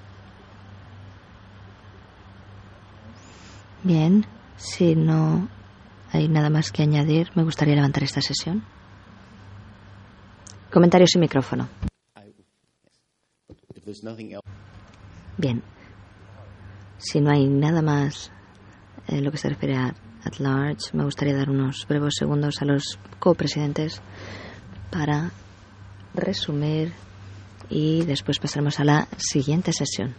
Bien, si no hay nada más que añadir, me gustaría levantar esta sesión. Comentarios sin micrófono. Bien, si no hay nada más en lo que se refiere a at large, me gustaría dar unos breves segundos a los copresidentes para resumir y después pasaremos a la siguiente sesión.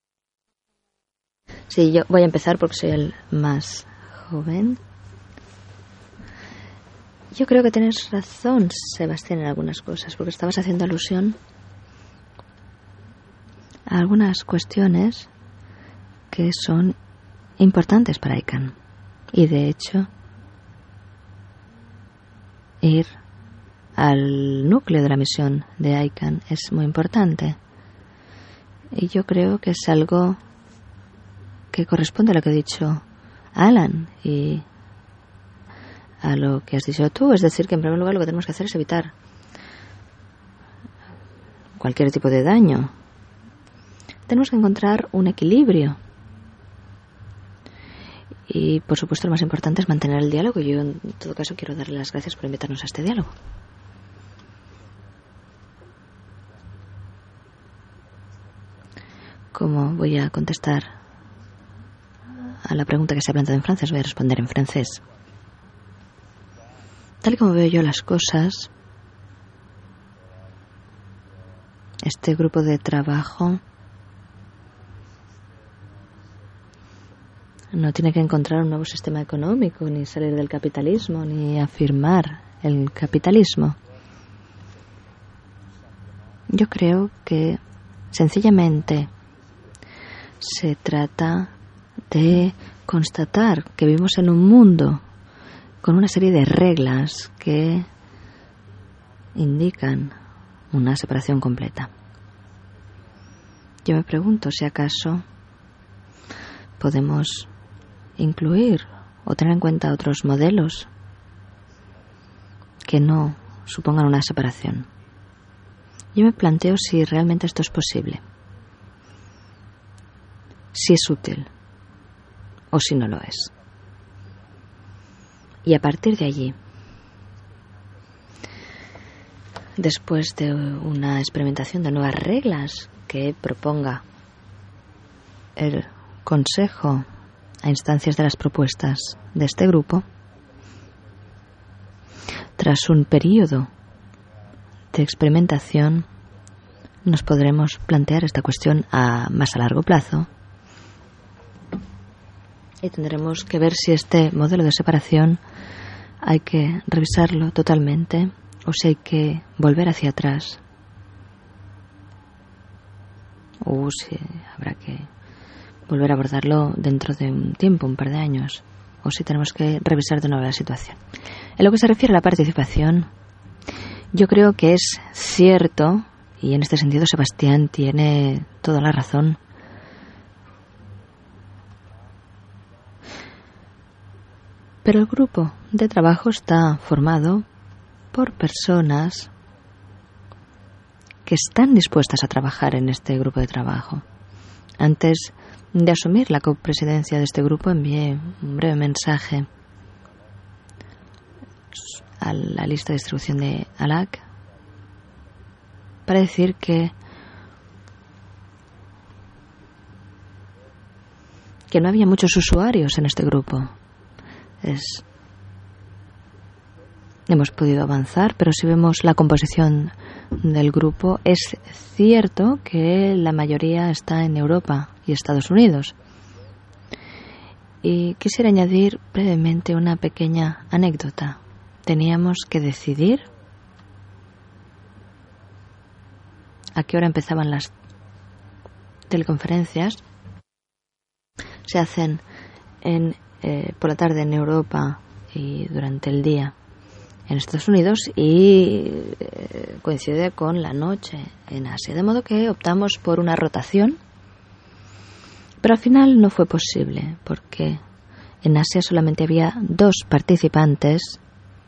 Sí, yo voy a empezar porque soy el más joven. Yo creo que tienes razón, Sebastián, en algunas cosas, porque estabas haciendo alusión a algunas cuestiones que son importantes para ICANN. Y de hecho, ir al núcleo de la misión de ICANN es muy importante. Y yo creo que es algo que corresponde a lo que ha dicho Alan y a lo que has dicho tú. Es decir, que en primer lugar lo que tenemos que hacer es evitar cualquier tipo de daño. Tenemos que encontrar un equilibrio. Y, por supuesto, lo más importante es mantener el diálogo. Yo, en todo caso, quiero darle las gracias por invitarnos a este diálogo. ¿Cómo voy a contestar a la pregunta que se ha planteado en francés? Voy a responder en francés. Tal y como veo yo las cosas, este grupo de trabajo no tiene que encontrar un nuevo sistema económico, ni salir del capitalismo, ni afirmar el capitalismo. Yo creo que sencillamente se trata de constatar que vivimos en un mundo con una serie de reglas que indican una separación completa. Yo me pregunto si acaso podemos incluir o tener en cuenta otros modelos que no supongan una separación. Yo me planteo si realmente esto es posible. si es útil o si no lo es. Y a partir de allí, después de una experimentación de nuevas reglas que proponga el Consejo a instancias de las propuestas de este grupo, tras un periodo de experimentación, nos podremos plantear esta cuestión más a largo plazo y tendremos que ver si este modelo de separación hay que revisarlo totalmente o si hay que volver hacia atrás o si habrá que volver a abordarlo dentro de un tiempo, un par de años, o si tenemos que revisar de nuevo la situación. En lo que se refiere a la participación, yo creo que es cierto, y en este sentido Sebastián tiene toda la razón, pero el grupo de trabajo está formado por personas que están dispuestas a trabajar en este grupo de trabajo. Antes de asumir la copresidencia de este grupo, envié un breve mensaje a la lista de distribución de ALAC para decir que no había muchos usuarios en este grupo. Hemos podido avanzar, pero si vemos la composición del grupo, es cierto que la mayoría está en Europa y Estados Unidos. Y quisiera añadir brevemente una pequeña anécdota. Teníamos que decidir a qué hora empezaban las teleconferencias. Se hacen por la tarde en Europa y durante el día en Estados Unidos y coincide con la noche en Asia, de modo que optamos por una rotación, pero al final no fue posible porque en Asia solamente había 2 participantes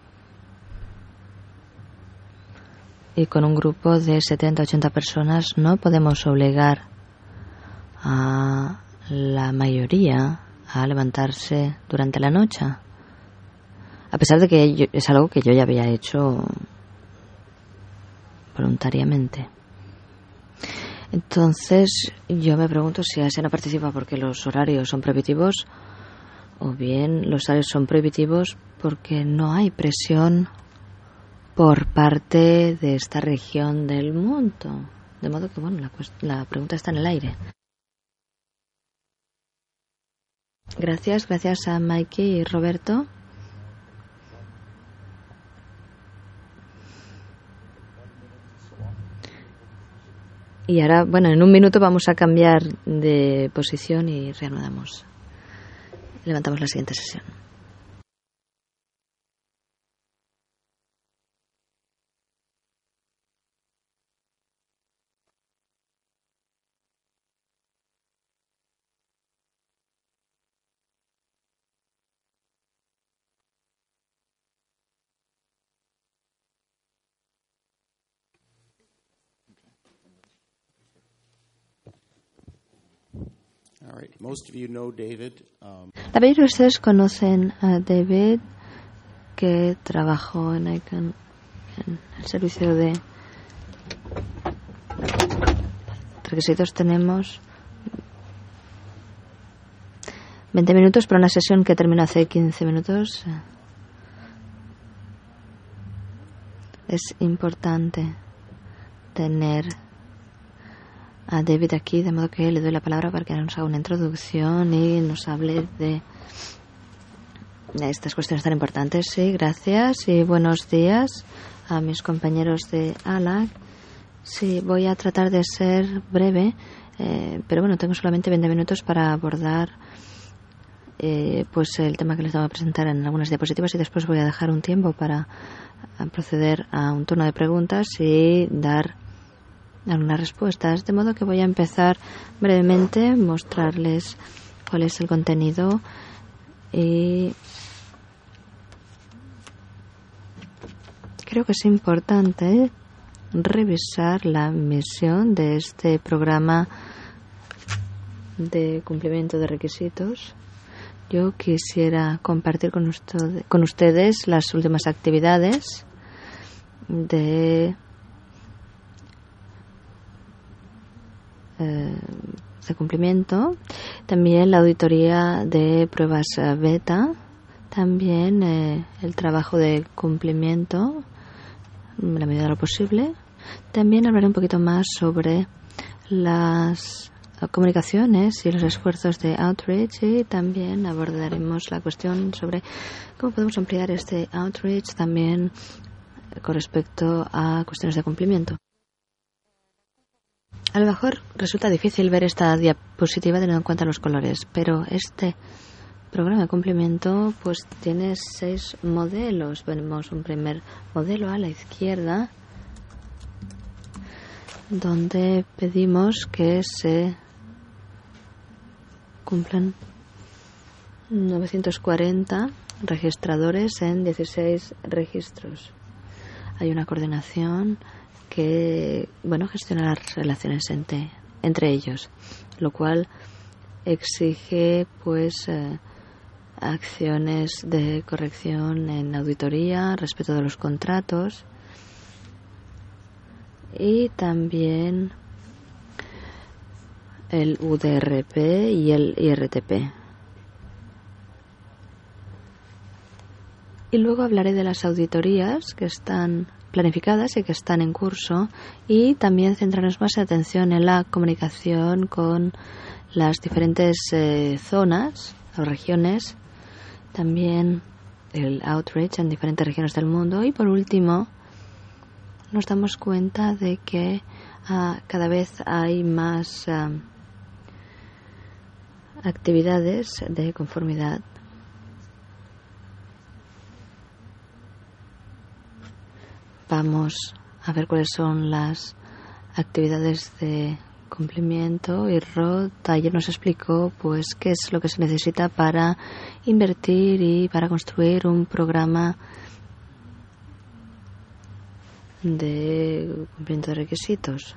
y con un grupo de 70-80 personas no podemos obligar a la mayoría a levantarse durante la noche, a pesar de que es algo que yo ya había hecho voluntariamente. Entonces yo me pregunto si Asia no participa porque los horarios son prohibitivos o bien los horarios son prohibitivos porque no hay presión por parte de esta región del mundo. De modo que, bueno, la pregunta está en el aire. Gracias a Mikey y Roberto. Y ahora, bueno, en un minuto vamos a cambiar de posición y reanudamos. Levantamos la siguiente sesión. La mayoría de ustedes conocen a David, que trabajó en ICANN, en el servicio de requisitos. Tenemos 20 minutos para una sesión que terminó hace 15 minutos. Es importante tener a David aquí, de modo que le doy la palabra para que nos haga una introducción y nos hable de estas cuestiones tan importantes. Sí, gracias y buenos días a mis compañeros de ALAC. Sí, voy a tratar de ser breve, pero bueno, tengo solamente 20 minutos para abordar pues el tema que les voy a presentar en algunas diapositivas y después voy a dejar un tiempo para proceder a un turno de preguntas y dar algunas respuestas, de modo que voy a empezar brevemente, mostrarles cuál es el contenido y creo que es importante revisar la misión de este programa de cumplimiento de requisitos, yo quisiera compartir con ustedes las últimas actividades de cumplimiento, también la auditoría de pruebas beta, también el trabajo de cumplimiento en la medida de lo posible. También hablaré un poquito más sobre las comunicaciones y los esfuerzos de outreach, y también abordaremos la cuestión sobre cómo podemos ampliar este outreach también con respecto a cuestiones de cumplimiento. A lo mejor resulta difícil ver esta diapositiva teniendo en cuenta los colores, pero este programa de cumplimiento pues tiene 6 modelos. Vemos un primer modelo a la izquierda, donde pedimos que se cumplan 940 registradores en 16 registros. Hay una coordinación que gestiona las relaciones entre ellos, lo cual exige acciones de corrección en auditoría, respeto de los contratos y también el UDRP y el IRTP. Y luego hablaré de las auditorías que están planificadas y que están en curso, y también centrarnos más atención en la comunicación con las diferentes zonas o regiones, también el outreach en diferentes regiones del mundo, y por último nos damos cuenta de que cada vez hay más actividades de conformidad. Vamos a ver cuáles son las actividades de cumplimiento, y Rod ayer nos explicó qué es lo que se necesita para invertir y para construir un programa de cumplimiento de requisitos.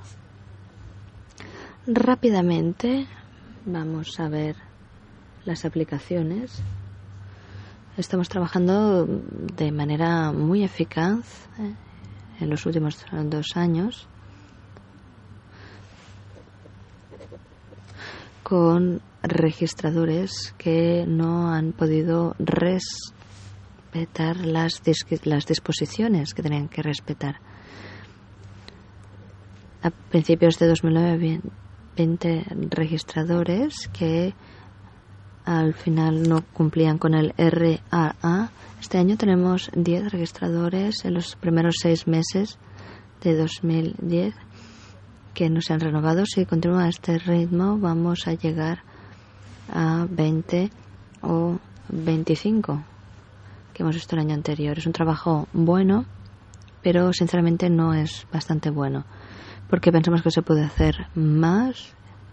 Rápidamente vamos a ver las aplicaciones. Estamos trabajando de manera muy eficaz en los últimos 2 años con registradores que no han podido respetar las disposiciones que tenían que respetar. A principios de 2009, 20 registradores que al final no cumplían con el RAA. Este año tenemos 10 registradores en los primeros 6 meses de 2010 que no se han renovado. Si continúa este ritmo, vamos a llegar a 20 o 25 que hemos visto el año anterior. Es un trabajo bueno, pero sinceramente no es bastante bueno, porque pensamos que se puede hacer más.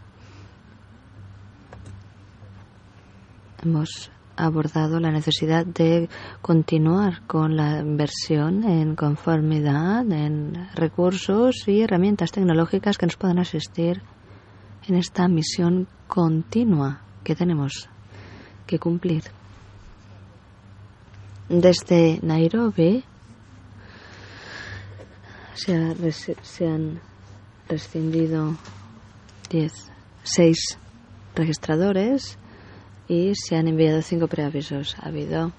Hemos abordado la necesidad de continuar con la inversión en conformidad, en recursos y herramientas tecnológicas que nos puedan asistir en esta misión continua que tenemos que cumplir. Desde Nairobi se han rescindido 6 registradores y se han enviado 5 preavisos. Ha habido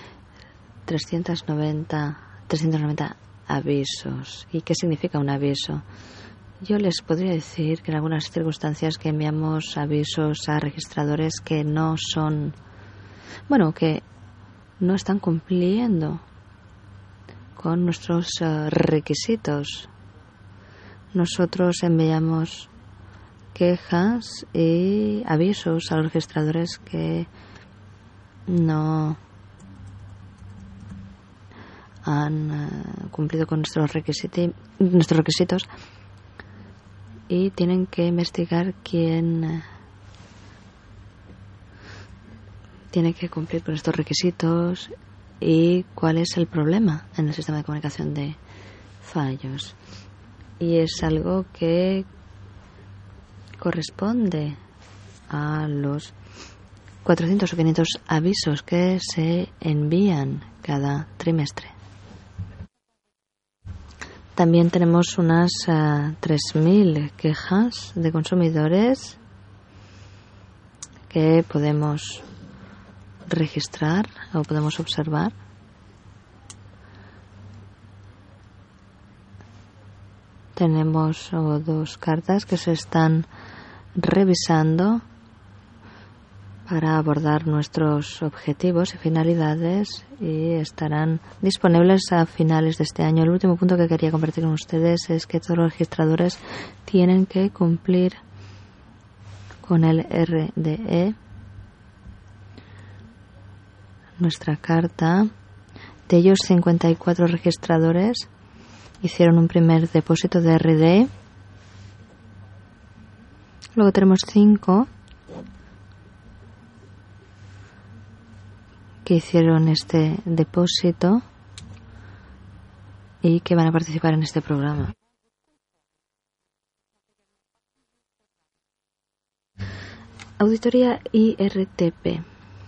390 avisos. ¿Y qué significa un aviso? Yo les podría decir que en algunas circunstancias que enviamos avisos a registradores que no son, que no están cumpliendo con nuestros requisitos. Nosotros enviamos quejas y avisos a los registradores que no han cumplido con nuestros requisitos, y tienen que investigar quién tiene que cumplir con estos requisitos y cuál es el problema en el sistema de comunicación de fallos. Y es algo que corresponde a los 400 o 500 avisos que se envían cada trimestre. También tenemos unas 3.000 quejas de consumidores que podemos registrar o podemos observar. Tenemos 2 cartas que se están revisando para abordar nuestros objetivos y finalidades y estarán disponibles a finales de este año. El último punto que quería compartir con ustedes es que todos los registradores tienen que cumplir con el RDE. Nuestra carta, de ellos 54 registradores hicieron un primer depósito de RDE. Luego tenemos 5 que hicieron este depósito y que van a participar en este programa. Auditoría IRTP.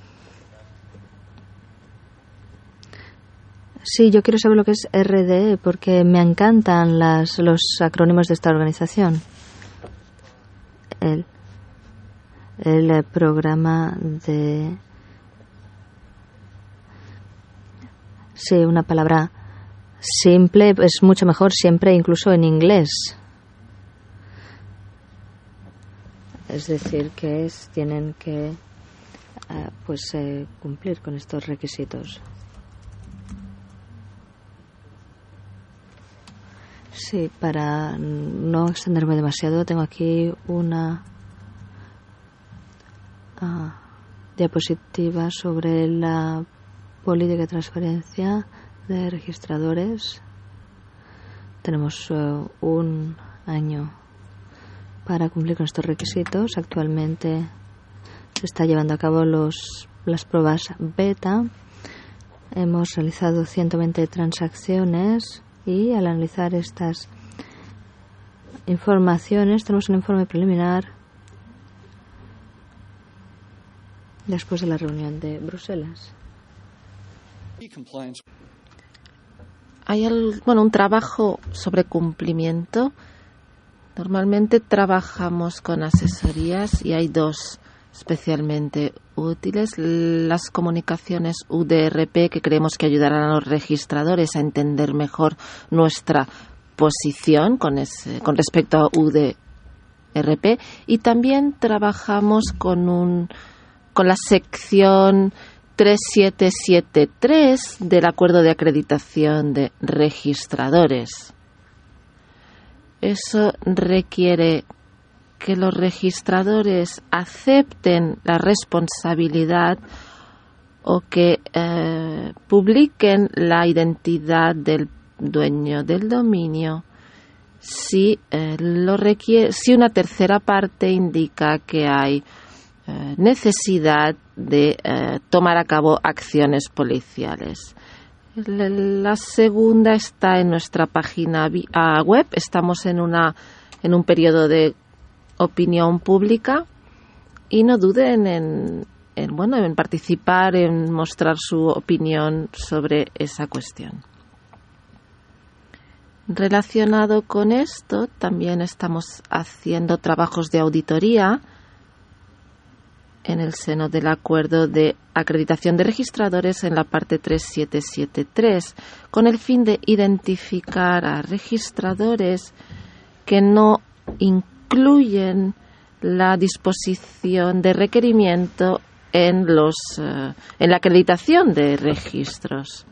Sí, yo quiero saber lo que es RDE porque me encantan los acrónimos de esta organización. El programa de... Sí, una palabra simple es mucho mejor siempre, incluso en inglés. Es decir, que tienen que cumplir con estos requisitos. Sí, para no extenderme demasiado, tengo aquí una diapositiva sobre la política de transferencia de registradores. Tenemos un año para cumplir con estos requisitos. Actualmente se está llevando a cabo las pruebas beta. Hemos realizado 120 transacciones y al analizar estas informaciones tenemos un informe preliminar después de la reunión de Bruselas. Hay un trabajo sobre cumplimiento. Normalmente trabajamos con asesorías y hay 2 especialmente útiles. Las comunicaciones UDRP, que creemos que ayudarán a los registradores a entender mejor nuestra posición con respecto a UDRP. Y también trabajamos con la sección 3773 del Acuerdo de Acreditación de Registradores. Eso requiere que los registradores acepten la responsabilidad o que publiquen la identidad del dueño del dominio si una tercera parte indica que hay necesidad de tomar a cabo acciones policiales. La segunda está en nuestra página web. Estamos en un periodo de opinión pública y no duden en participar, en mostrar su opinión sobre esa cuestión. Relacionado con esto, también estamos haciendo trabajos de auditoría en el seno del Acuerdo de Acreditación de Registradores en la parte 3773, con el fin de identificar a registradores que no incluyen la disposición de requerimiento en la acreditación de registros.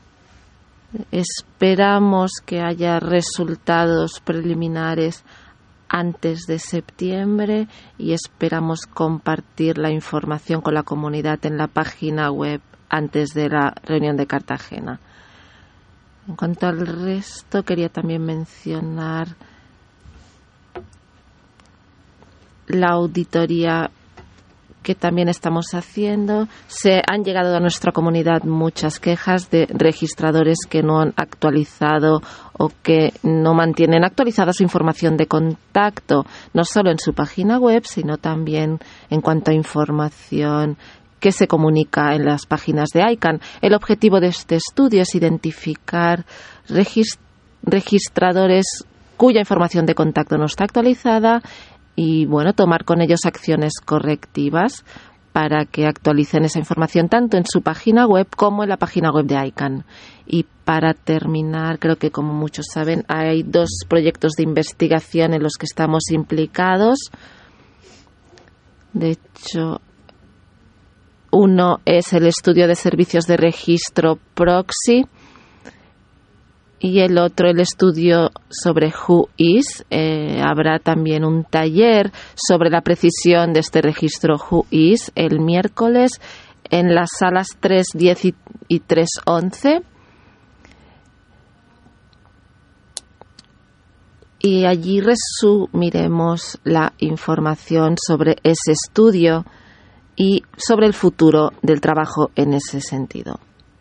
Esperamos que haya resultados preliminares antes de septiembre y esperamos compartir la información con la comunidad en la página web antes de la reunión de Cartagena. En cuanto al resto, quería también mencionar la auditoría que también estamos haciendo. Se han llegado a nuestra comunidad muchas quejas de registradores que no han actualizado o que no mantienen actualizada su información de contacto, no solo en su página web, sino también en cuanto a información que se comunica en las páginas de ICANN. El objetivo de este estudio es identificar registradores cuya información de contacto no está actualizada y, bueno, tomar con ellos acciones correctivas para que actualicen esa información tanto en su página web como en la página web de ICANN. Y para terminar, creo que como muchos saben, hay 2 proyectos de investigación en los que estamos implicados. De hecho, uno es el estudio de servicios de registro proxy y el otro el estudio sobre WHOIS. Habrá también un taller sobre la precisión de este registro WHOIS el miércoles en las salas 310 y 311. Y allí resumiremos la información sobre ese estudio y sobre el futuro del trabajo en ese sentido.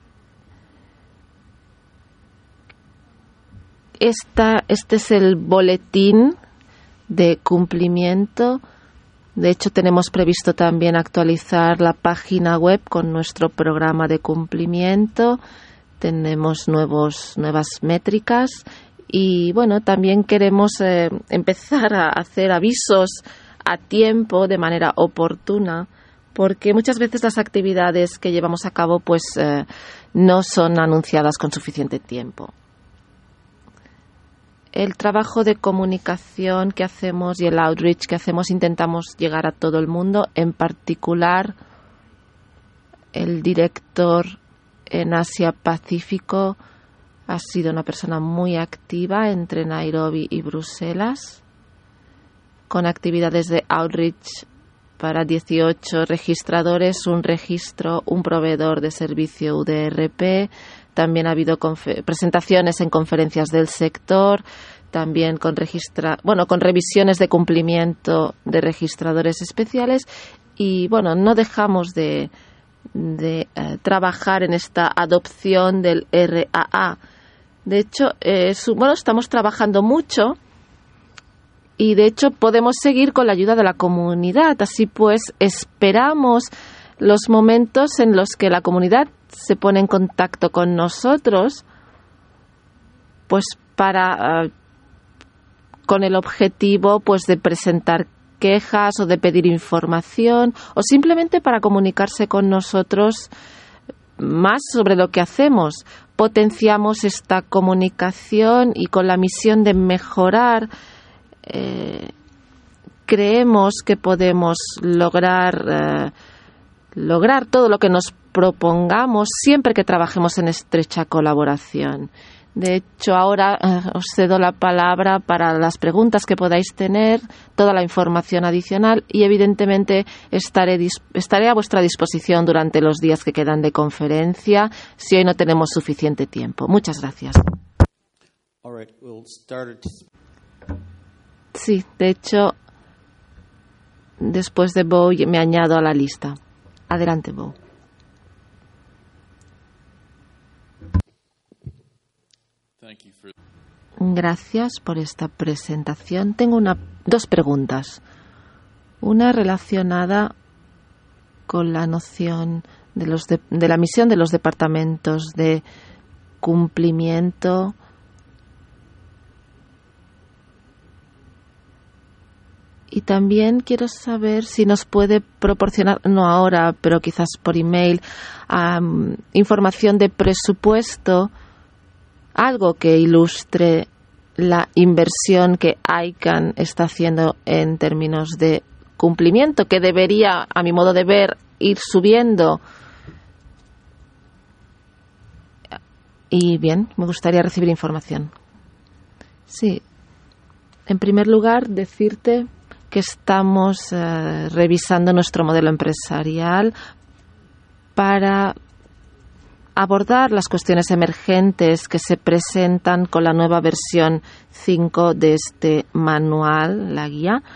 Este es el boletín de cumplimiento. De hecho, tenemos previsto también actualizar la página web con nuestro programa de cumplimiento. Tenemos nuevas métricas y, bueno, también queremos empezar a hacer avisos a tiempo, de manera oportuna, porque muchas veces las actividades que llevamos a cabo pues no son anunciadas con suficiente tiempo. El trabajo de comunicación que hacemos y el outreach que hacemos, intentamos llegar a todo el mundo. En particular, el director en Asia Pacífico ha sido una persona muy activa entre Nairobi y Bruselas, con actividades de outreach para 18 registradores, un proveedor de servicio UDRP. También ha habido presentaciones en conferencias del sector, también con revisiones de cumplimiento de registradores especiales y, bueno, no dejamos de trabajar en esta adopción del RAA. De hecho, estamos trabajando mucho y, de hecho, podemos seguir con la ayuda de la comunidad. Así pues, esperamos los momentos en los que la comunidad se pone en contacto con nosotros, pues con el objetivo pues de presentar quejas o de pedir información o simplemente para comunicarse con nosotros más sobre lo que hacemos. Potenciamos esta comunicación y con la misión de mejorar creemos que podemos lograr todo lo que nos propongamos siempre que trabajemos en estrecha colaboración. De hecho, ahora os cedo la palabra para las preguntas que podáis tener, toda la información adicional y, evidentemente, estaré a vuestra disposición durante los días que quedan de conferencia si hoy no tenemos suficiente tiempo. Muchas gracias. Sí, de hecho, después de Bo me añado a la lista. Adelante, Bo. Gracias por esta presentación. Tengo dos preguntas. Una relacionada con la noción de la misión de los departamentos de cumplimiento y también quiero saber si nos puede proporcionar, no ahora, pero quizás por email, información de presupuesto, algo que ilustre la inversión que ICANN está haciendo en términos de cumplimiento, que debería, a mi modo de ver, ir subiendo. Y bien, me gustaría recibir información. Sí. En primer lugar, decirte que estamos revisando nuestro modelo empresarial para abordar las cuestiones emergentes que se presentan con la nueva versión 5 de este manual, la guía.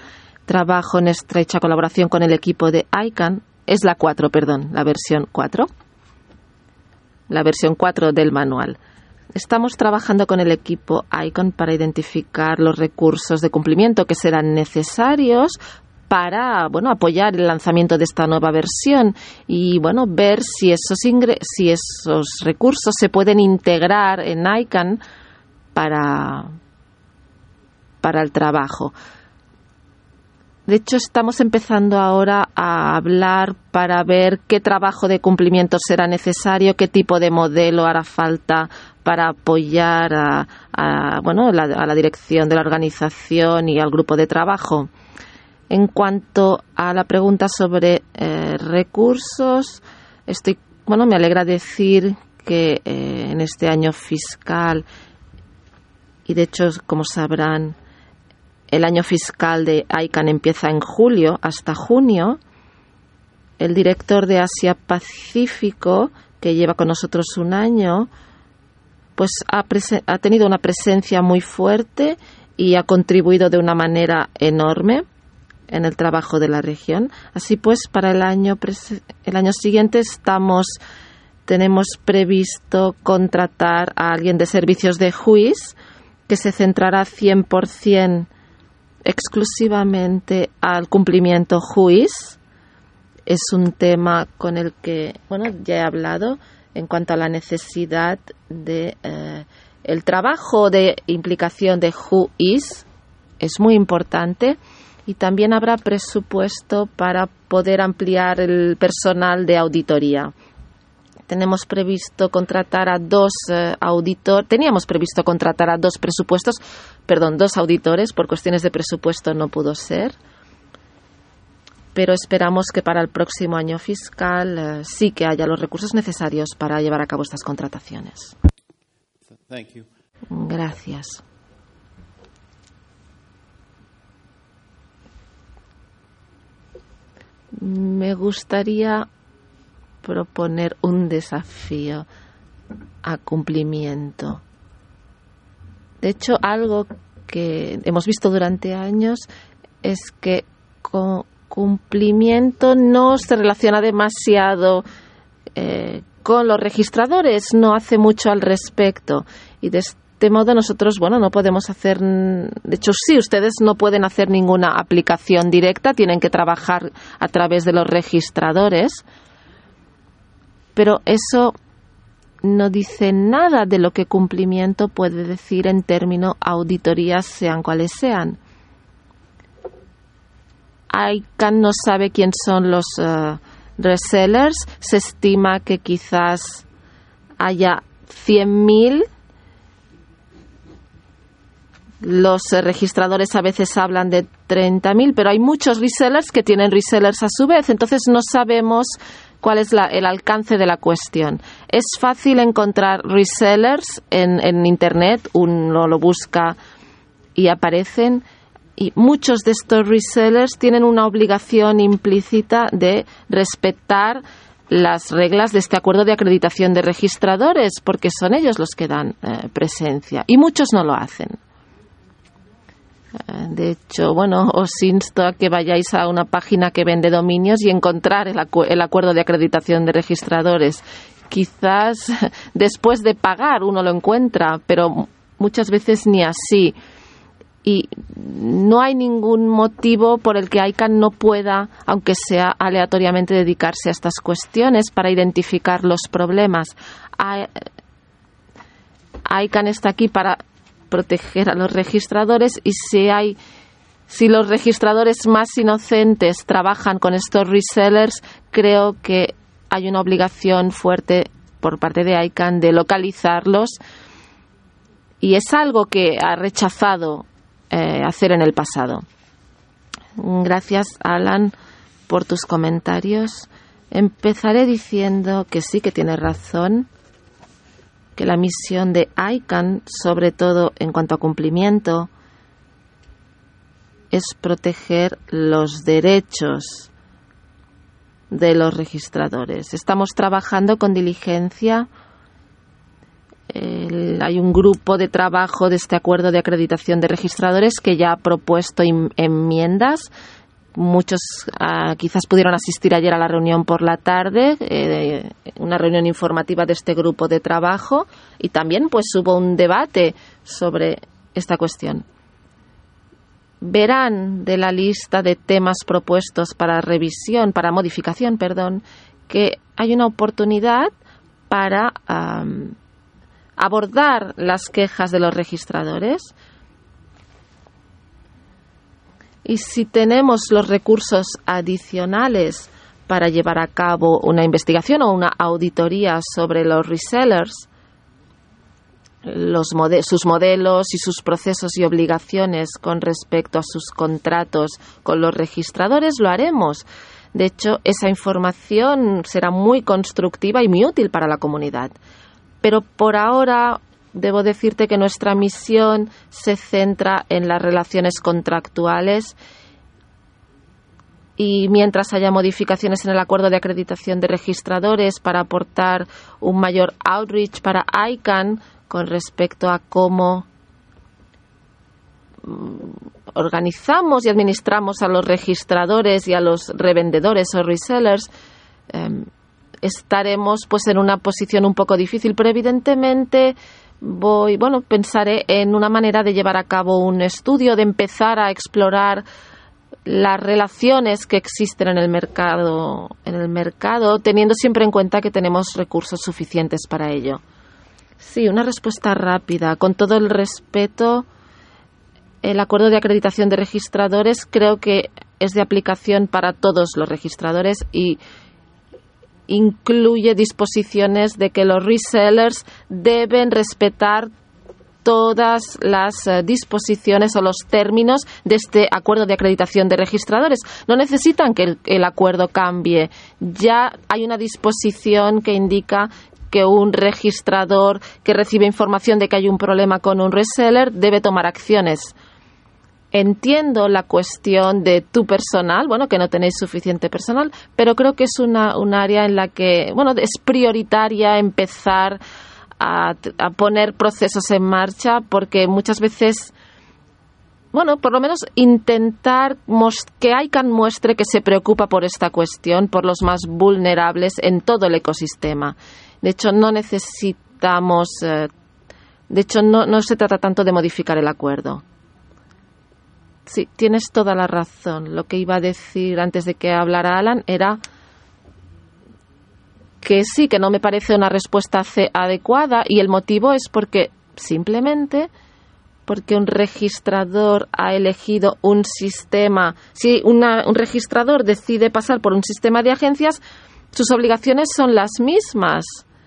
trabajo en estrecha colaboración con el equipo de ICANN. Es la 4, perdón, la versión 4. La versión 4 del manual. Estamos trabajando con el equipo ICANN para identificar los recursos de cumplimiento que serán necesarios para, apoyar el lanzamiento de esta nueva versión y, ver si esos recursos se pueden integrar en ICANN para el trabajo. De hecho, estamos empezando ahora a hablar para ver qué trabajo de cumplimiento será necesario, qué tipo de modelo hará falta para apoyar a la dirección de la organización y al grupo de trabajo. En cuanto a la pregunta sobre recursos, me alegra decir que en este año fiscal, y de hecho, como sabrán, el año fiscal de ICANN empieza en julio hasta junio. El director de Asia Pacífico, que lleva con nosotros un año, pues ha tenido una presencia muy fuerte y ha contribuido de una manera enorme en el trabajo de la región. Así pues, para el año siguiente tenemos previsto contratar a alguien de servicios de JUIS que se centrará 100% exclusivamente al cumplimiento JUIS. Es un tema con el que ya he hablado en cuanto a la necesidad de el trabajo de implicación de JUIS es muy importante, y también habrá presupuesto para poder ampliar el personal de auditoría. Teníamos previsto contratar a dos auditores. Por cuestiones de presupuesto no pudo ser, pero esperamos que para el próximo año fiscal sí que haya los recursos necesarios para llevar a cabo estas contrataciones. Thank you. Gracias. Me gustaría proponer un desafío a cumplimiento. De hecho, algo que hemos visto durante años es que con cumplimiento no se relaciona demasiado con los registradores, no hace mucho al respecto, y de este modo nosotros no podemos hacer, de hecho sí, ustedes no pueden hacer ninguna aplicación directa, tienen que trabajar a través de los registradores, pero eso no dice nada de lo que cumplimiento puede decir en términos auditorías, sean cuales sean. ICANN no sabe quién son los resellers. Se estima que quizás haya 100.000. Los registradores a veces hablan de 30.000, pero hay muchos resellers que tienen resellers a su vez, entonces no sabemos cuál es el alcance de la cuestión. Es fácil encontrar resellers en Internet, uno lo busca y aparecen, y muchos de estos resellers tienen una obligación implícita de respetar las reglas de este acuerdo de acreditación de registradores, porque son ellos los que dan presencia, y muchos no lo hacen. De hecho, os insto a que vayáis a una página que vende dominios y encontrar el acuerdo de acreditación de registradores. Quizás después de pagar uno lo encuentra, pero muchas veces ni así. Y no hay ningún motivo por el que ICANN no pueda, aunque sea aleatoriamente, dedicarse a estas cuestiones para identificar los problemas. ICANN está aquí para proteger a los registradores, y si los registradores más inocentes trabajan con estos resellers, creo que hay una obligación fuerte por parte de ICANN de localizarlos, y es algo que ha rechazado hacer en el pasado. Gracias, Alan, por tus comentarios. Empezaré diciendo que sí, que tienes razón, que la misión de ICANN, sobre todo en cuanto a cumplimiento, es proteger los derechos de los registradores. Estamos trabajando con diligencia. Hay un grupo de trabajo de este acuerdo de acreditación de registradores que ya ha propuesto enmiendas. Muchos quizás pudieron asistir ayer a la reunión por la tarde, una reunión informativa de este grupo de trabajo, y también pues hubo un debate sobre esta cuestión. Verán de la lista de temas propuestos para modificación, que hay una oportunidad para abordar las quejas de los registradores. Y si tenemos los recursos adicionales para llevar a cabo una investigación o una auditoría sobre los resellers, sus modelos y sus procesos y obligaciones con respecto a sus contratos con los registradores, lo haremos. De hecho, esa información será muy constructiva y muy útil para la comunidad. Pero por ahora debo decirte que nuestra misión se centra en las relaciones contractuales, y mientras haya modificaciones en el acuerdo de acreditación de registradores para aportar un mayor outreach para ICANN con respecto a cómo organizamos y administramos a los registradores y a los revendedores o resellers, estaremos pues en una posición un poco difícil, pero evidentemente pensaré en una manera de llevar a cabo un estudio, de empezar a explorar las relaciones que existen en el mercado, teniendo siempre en cuenta que tenemos recursos suficientes para ello. Sí, una respuesta rápida. Con todo el respeto, el acuerdo de acreditación de registradores creo que es de aplicación para todos los registradores y incluye disposiciones de que los resellers deben respetar todas las disposiciones o los términos de este acuerdo de acreditación de registradores. No necesitan que el acuerdo cambie. Ya hay una disposición que indica que un registrador que recibe información de que hay un problema con un reseller debe tomar acciones. Entiendo la cuestión de tu personal, que no tenéis suficiente personal, pero creo que es un área en la que, es prioritaria empezar a poner procesos en marcha, porque muchas veces, por lo menos intentar que ICANN muestre que se preocupa por esta cuestión, por los más vulnerables en todo el ecosistema. De hecho, no necesitamos, no se trata tanto de modificar el acuerdo. Sí, tienes toda la razón. Lo que iba a decir antes de que hablara Alan era que sí, que no me parece una respuesta adecuada, y el motivo es simplemente porque un registrador ha elegido un sistema. Si un registrador decide pasar por un sistema de agencias, sus obligaciones son las mismas.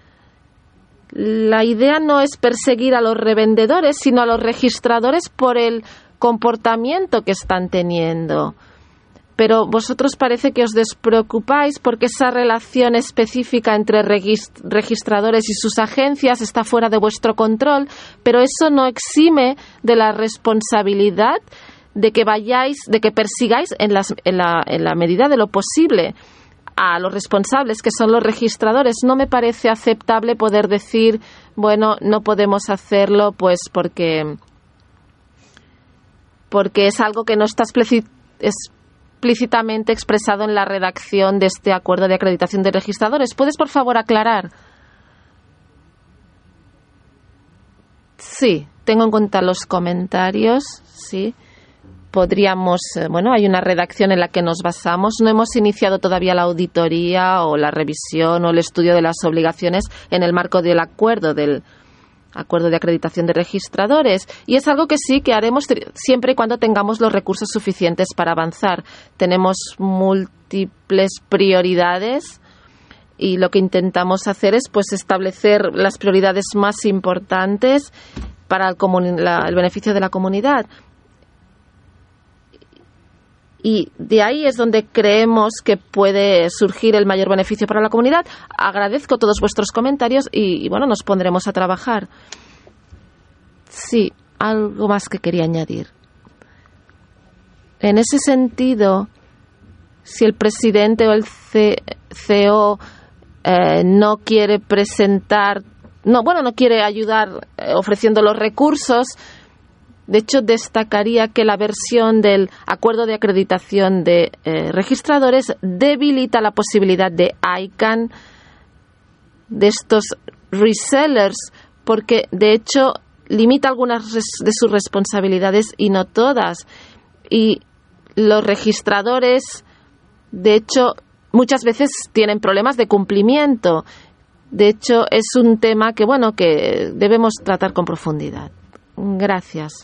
La idea no es perseguir a los revendedores, sino a los registradores por el comportamiento que están teniendo. Pero vosotros parece que os despreocupáis porque esa relación específica entre registradores y sus agencias está fuera de vuestro control, pero eso no exime de la responsabilidad de que persigáis en la medida de lo posible a los responsables, que son los registradores. No me parece aceptable poder decir, no podemos hacerlo pues porque es algo que no está explícitamente expresado en la redacción de este acuerdo de acreditación de registradores. ¿Puedes, por favor, aclarar? Sí, tengo en cuenta los comentarios, sí. Podríamos, hay una redacción en la que nos basamos. No hemos iniciado todavía la auditoría o la revisión o el estudio de las obligaciones en el marco del acuerdo de acreditación de registradores, y es algo que sí que haremos siempre y cuando tengamos los recursos suficientes para avanzar. Tenemos múltiples prioridades y lo que intentamos hacer es establecer las prioridades más importantes para el beneficio de la comunidad. Y de ahí es donde creemos que puede surgir el mayor beneficio para la comunidad. Agradezco todos vuestros comentarios y nos pondremos a trabajar. Sí, algo más que quería añadir. En ese sentido, si el presidente o el CEO no quiere presentar, no quiere ayudar ofreciendo los recursos, De hecho, destacaría que la versión del acuerdo de acreditación de registradores debilita la posibilidad de ICANN, de estos resellers, porque de hecho limita algunas de sus responsabilidades y no todas. Y los registradores, de hecho, muchas veces tienen problemas de cumplimiento. De hecho, es un tema que debemos tratar con profundidad. Gracias.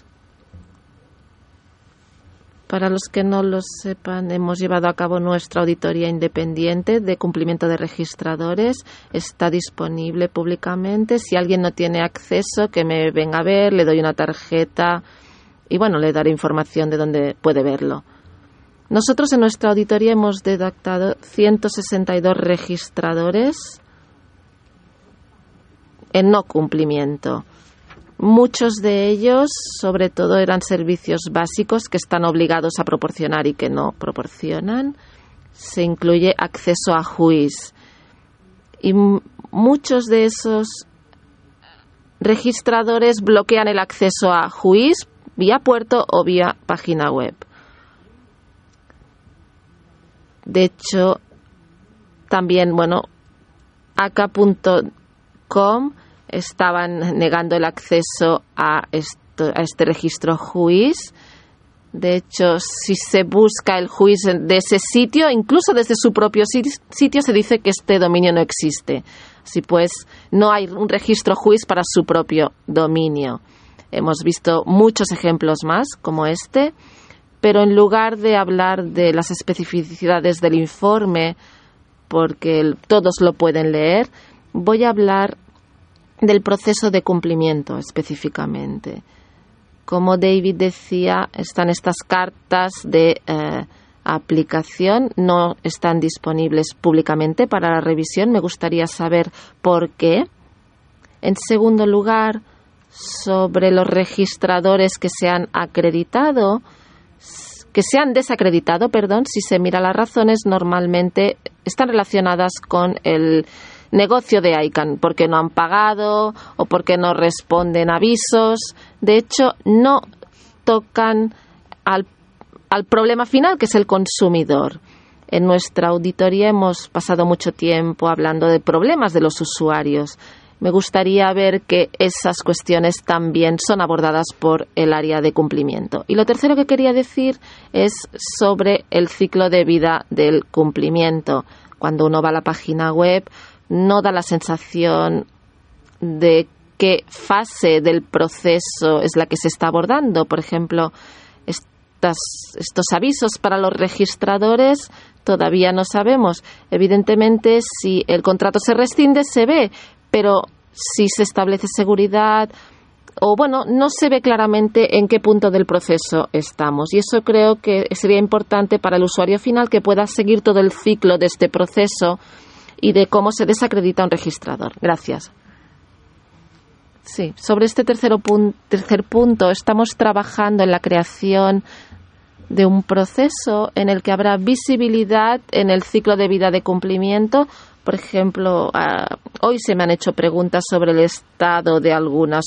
Para los que no lo sepan, hemos llevado a cabo nuestra auditoría independiente de cumplimiento de registradores. Está disponible públicamente. Si alguien no tiene acceso, que me venga a ver, le doy una tarjeta y le daré información de dónde puede verlo. Nosotros en nuestra auditoría hemos detectado 162 registradores en no cumplimiento. Muchos de ellos, sobre todo, eran servicios básicos que están obligados a proporcionar y que no proporcionan. Se incluye acceso a juiz. Y muchos de esos registradores bloquean el acceso a juiz vía puerto o vía página web. De hecho, también, aka.com estaban negando el acceso a este registro juiz. De hecho, si se busca el juiz de ese sitio, incluso desde su propio sitio, se dice que este dominio no existe. Así pues, no hay un registro juiz para su propio dominio. Hemos visto muchos ejemplos más como este, pero en lugar de hablar de las especificidades del informe, porque todos lo pueden leer, voy a hablar del proceso de cumplimiento específicamente. Como David decía, están estas cartas de aplicación, no están disponibles públicamente para la revisión. Me gustaría saber por qué. En segundo lugar, sobre los registradores que se han desacreditado, si se mira las razones, normalmente están relacionadas con el negocio de ICANN, porque no han pagado o porque no responden avisos. De hecho, no tocan al problema final, que es el consumidor. En nuestra auditoría hemos pasado mucho tiempo hablando de problemas de los usuarios. Me gustaría ver que esas cuestiones también son abordadas por el área de cumplimiento. Y lo tercero que quería decir es sobre el ciclo de vida del cumplimiento. Cuando uno va a la página web, no da la sensación de qué fase del proceso es la que se está abordando. Por ejemplo, estos avisos para los registradores todavía no sabemos. Evidentemente, si el contrato se rescinde, se ve, pero si se establece seguridad no se ve claramente en qué punto del proceso estamos. Y eso creo que sería importante para el usuario final, que pueda seguir todo el ciclo de este proceso y de cómo se desacredita un registrador. Gracias. Sí, sobre este tercer punto, estamos trabajando en la creación de un proceso en el que habrá visibilidad en el ciclo de vida de cumplimiento. Por ejemplo, hoy se me han hecho preguntas sobre el estado de algunos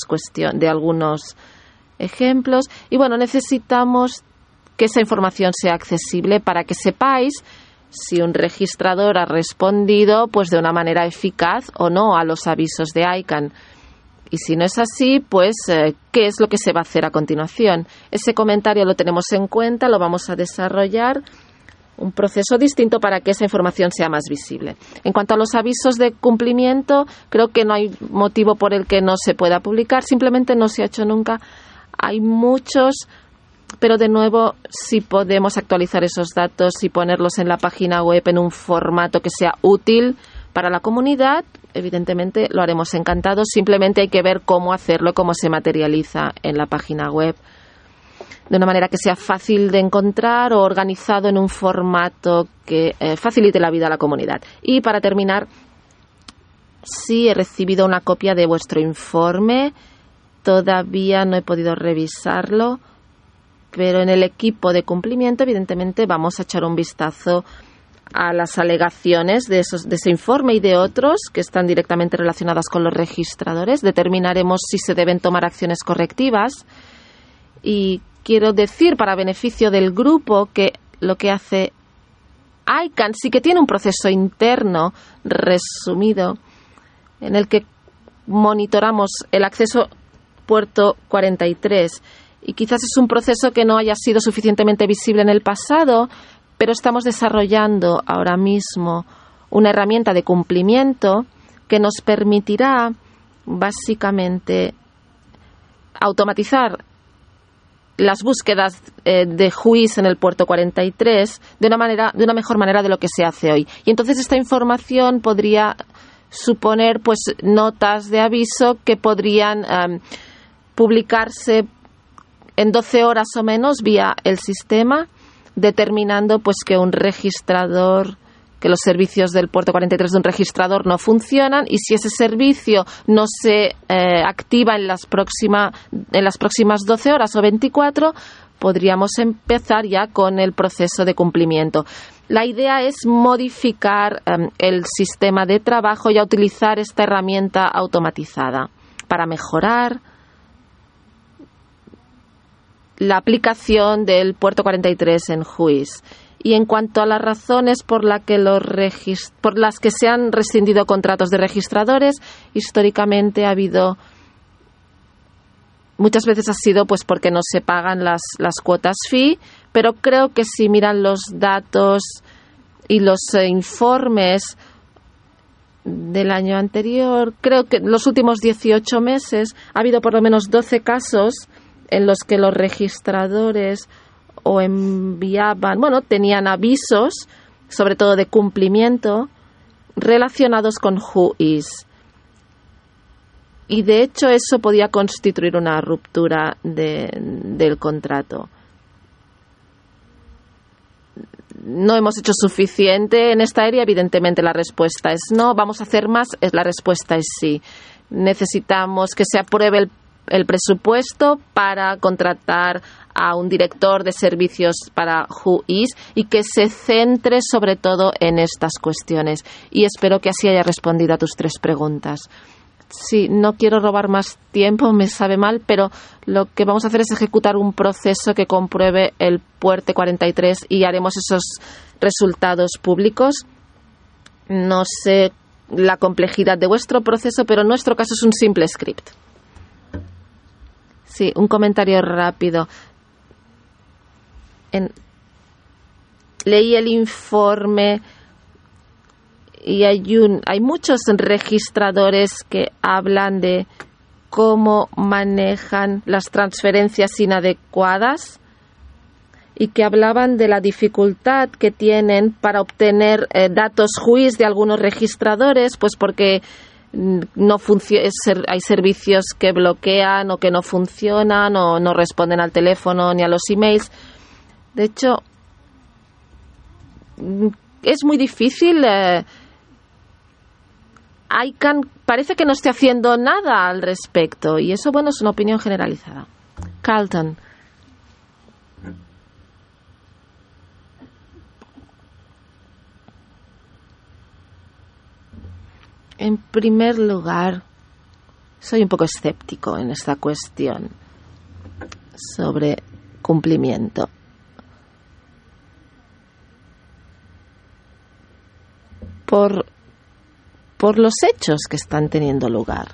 ejemplos. Y necesitamos que esa información sea accesible para que sepáis si un registrador ha respondido de una manera eficaz o no a los avisos de ICANN. Y si no es así, ¿qué es lo que se va a hacer a continuación? Ese comentario lo tenemos en cuenta, lo vamos a desarrollar. Un proceso distinto para que esa información sea más visible. En cuanto a los avisos de cumplimiento, creo que no hay motivo por el que no se pueda publicar. Simplemente no se ha hecho nunca. Hay muchos, pero de nuevo, si podemos actualizar esos datos y ponerlos en la página web en un formato que sea útil para la comunidad, evidentemente lo haremos encantados. Simplemente hay que ver cómo hacerlo, cómo se materializa en la página web, de una manera que sea fácil de encontrar o organizado en un formato que facilite la vida a la comunidad. Y para terminar, sí he recibido una copia de vuestro informe. Todavía no he podido revisarlo, pero en el equipo de cumplimiento, evidentemente, vamos a echar un vistazo a las alegaciones de ese informe y de otros que están directamente relacionadas con los registradores. Determinaremos si se deben tomar acciones correctivas. Y quiero decir, para beneficio del grupo, que lo que hace ICANN sí que tiene un proceso interno resumido en el que monitoramos el acceso puerto 43. Y quizás es un proceso que no haya sido suficientemente visible en el pasado, pero estamos desarrollando ahora mismo una herramienta de cumplimiento que nos permitirá básicamente automatizar las búsquedas de juiz en el puerto 43 de una mejor manera de lo que se hace hoy. Y entonces esta información podría suponer pues notas de aviso que podrían publicarse en 12 horas o menos vía el sistema, determinando pues que los servicios del puerto 43 de un registrador no funcionan, y si ese servicio no se activa en las próximas 12 horas o 24, podríamos empezar ya con el proceso de cumplimiento. La idea es modificar el sistema de trabajo y a utilizar esta herramienta automatizada para mejorar la aplicación del puerto 43 en JUIS. Y en cuanto a las razones por las que se han rescindido contratos de registradores, históricamente muchas veces ha sido pues porque no se pagan las cuotas fee, pero creo que si miran los datos y los informes del año anterior, creo que en los últimos 18 meses ha habido por lo menos 12 casos en los que los registradores tenían avisos, sobre todo de cumplimiento, relacionados con JUIS. Y de hecho eso podía constituir una ruptura del contrato. No hemos hecho suficiente en esta área, evidentemente la respuesta es no. Vamos a hacer más, la respuesta es sí. Necesitamos que se apruebe el presupuesto para contratar a un director de servicios para JUIS y que se centre sobre todo en estas cuestiones. Y espero que así haya respondido a tus 3 preguntas. Sí, no quiero robar más tiempo, me sabe mal, pero lo que vamos a hacer es ejecutar un proceso que compruebe el puerto 43 y haremos esos resultados públicos. No sé la complejidad de vuestro proceso, pero en nuestro caso es un simple script. Sí, un comentario rápido. Leí el informe y hay muchos registradores que hablan de cómo manejan las transferencias inadecuadas y que hablaban de la dificultad que tienen para obtener datos JUIS de algunos registradores, pues porque hay servicios que bloquean o que no funcionan o no responden al teléfono ni a los emails. De hecho, es muy difícil. ICANN parece que no esté haciendo nada al respecto, y eso, bueno, es una opinión generalizada. Carlton. En primer lugar, soy un poco escéptico en esta cuestión sobre cumplimiento. Por los hechos que están teniendo lugar.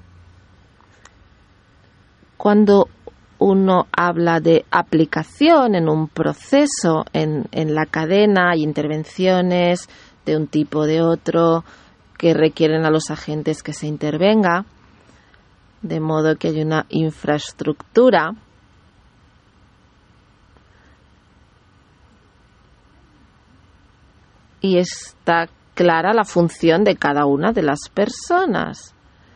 Cuando uno habla de aplicación en un proceso, en la cadena, hay intervenciones de un tipo o de otro que requieren a los agentes que se intervenga, de modo que hay una infraestructura y está clara la función de cada una de las personas.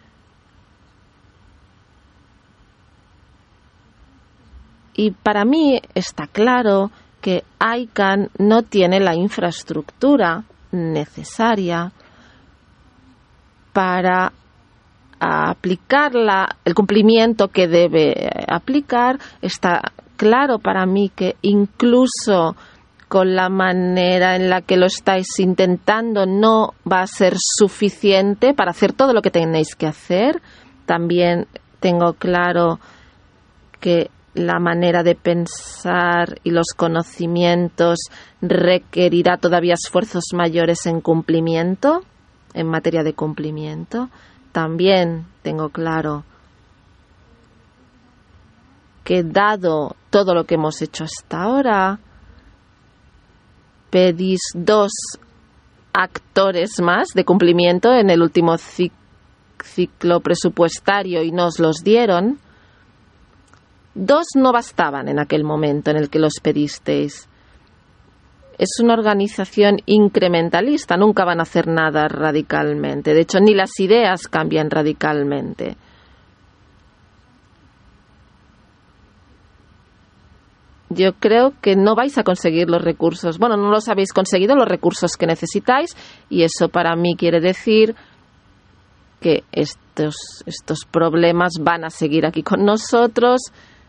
Y para mí está claro que ICANN no tiene la infraestructura necesaria para aplicar el cumplimiento que debe aplicar. Está claro para mí que incluso con la manera en la que lo estáis intentando no va a ser suficiente para hacer todo lo que tenéis que hacer. También tengo claro que la manera de pensar y los conocimientos requerirá todavía esfuerzos mayores en cumplimiento, en materia de cumplimiento. También tengo claro que, dado todo lo que hemos hecho hasta ahora, pedís 2 actores más de cumplimiento en el último ciclo presupuestario y nos los dieron. 2 no bastaban en aquel momento en el que los pedisteis. Es una organización incrementalista, nunca van a hacer nada radicalmente. De hecho, ni las ideas cambian radicalmente. Yo creo que no vais a conseguir los recursos. Bueno, no los habéis conseguido los recursos que necesitáis, y eso para mí quiere decir que estos problemas van a seguir aquí con nosotros,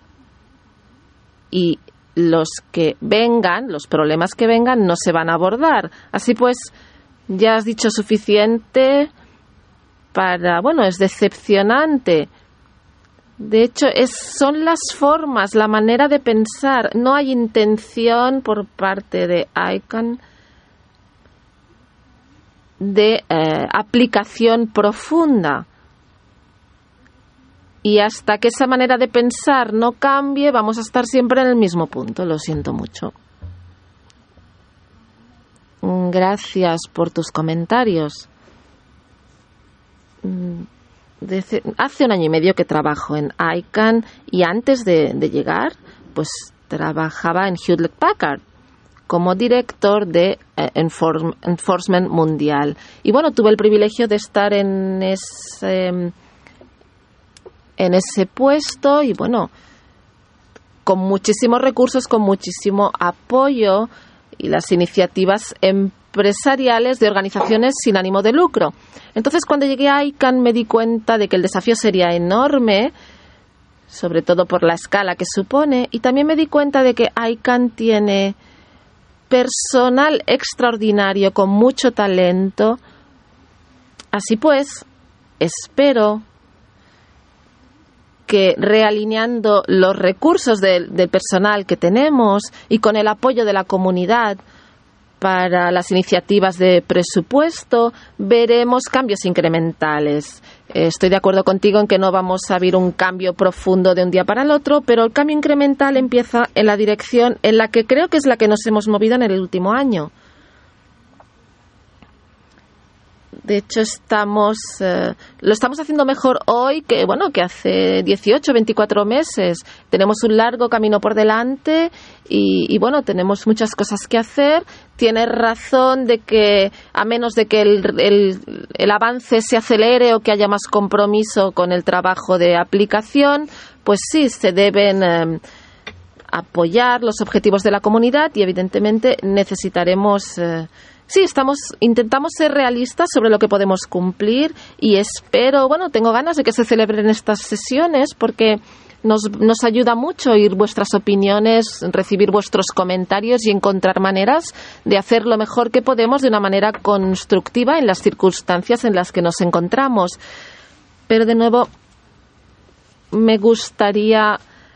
y los que vengan, los problemas que vengan, no se van a abordar. Así pues, ya has dicho suficiente para... Bueno, es decepcionante. De hecho, son las formas, la manera de pensar. No hay intención por parte de ICANN de aplicación profunda. Y hasta que esa manera de pensar no cambie, vamos a estar siempre en el mismo punto. Lo siento mucho. Gracias por tus comentarios. Hace 1 año y medio que trabajo en ICANN, y antes de llegar, pues trabajaba en Hewlett Packard como director de Enforcement Mundial. Y bueno, tuve el privilegio de estar en ese puesto, y bueno, con muchísimos recursos, con muchísimo apoyo, y las iniciativas empresariales de organizaciones sin ánimo de lucro. Entonces, cuando llegué a ICANN, me di cuenta de que el desafío sería enorme, sobre todo por la escala que supone, y también me di cuenta de que ICANN tiene personal extraordinario con mucho talento. Así pues, espero que, realineando los recursos del personal que tenemos y con el apoyo de la comunidad para las iniciativas de presupuesto, veremos cambios incrementales. Estoy de acuerdo contigo en que no vamos a ver un cambio profundo de un día para el otro, pero el cambio incremental empieza en la dirección en la que creo que es la que nos hemos movido en el último año. De hecho, lo estamos haciendo mejor hoy que hace 18, 24 meses. Tenemos un largo camino por delante y tenemos muchas cosas que hacer. Tienes razón de que, a menos de que el avance se acelere o que haya más compromiso con el trabajo de aplicación, pues sí, se deben apoyar los objetivos de la comunidad, y evidentemente necesitaremos... intentamos ser realistas sobre lo que podemos cumplir, y espero, tengo ganas de que se celebren estas sesiones, porque nos ayuda mucho oír vuestras opiniones, recibir vuestros comentarios y encontrar maneras de hacer lo mejor que podemos de una manera constructiva en las circunstancias en las que nos encontramos. Pero de nuevo, me gustaría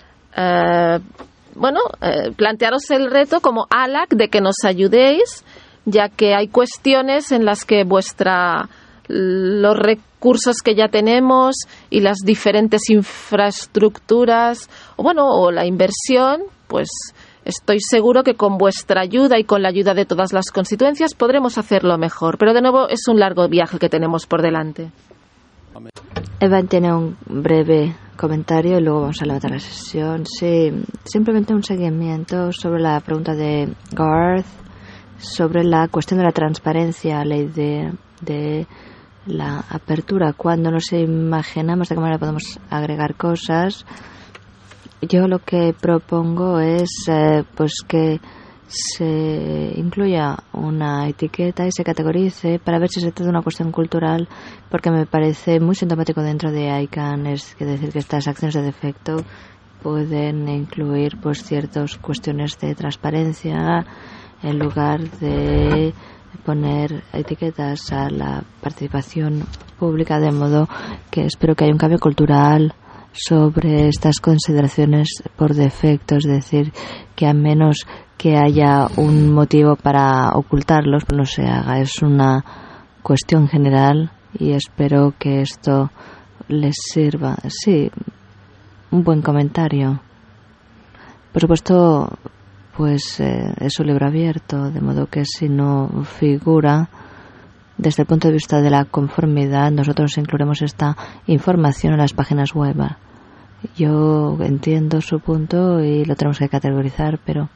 plantearos el reto como ALAC de que nos ayudéis, ya que hay cuestiones en las que los recursos que ya tenemos y las diferentes infraestructuras o la inversión, pues estoy seguro que con vuestra ayuda y con la ayuda de todas las constituencias podremos hacerlo mejor. Pero de nuevo, es un largo viaje que tenemos por delante. Evan tiene un breve comentario y luego vamos a levantar la sesión. Sí, simplemente un seguimiento sobre la pregunta de Garth sobre la cuestión de la transparencia, la idea de la apertura. Cuando nos imaginamos de qué manera podemos agregar cosas, yo lo que propongo es que se incluya una etiqueta y se categorice para ver si se trata de una cuestión cultural, porque me parece muy sintomático dentro de ICANN es decir que estas acciones de defecto pueden incluir ciertas cuestiones de transparencia en lugar de poner etiquetas a la participación pública, de modo que espero que haya un cambio cultural sobre estas consideraciones por defecto, es decir, que a menos que haya un motivo para ocultarlos, pues no se haga. Es una cuestión general y espero que esto les sirva. Sí, un buen comentario. Por supuesto, pues es un libro abierto, de modo que si no figura desde el punto de vista de la conformidad, nosotros incluiremos esta información en las páginas web. Yo entiendo su punto y lo tenemos que categorizar, pero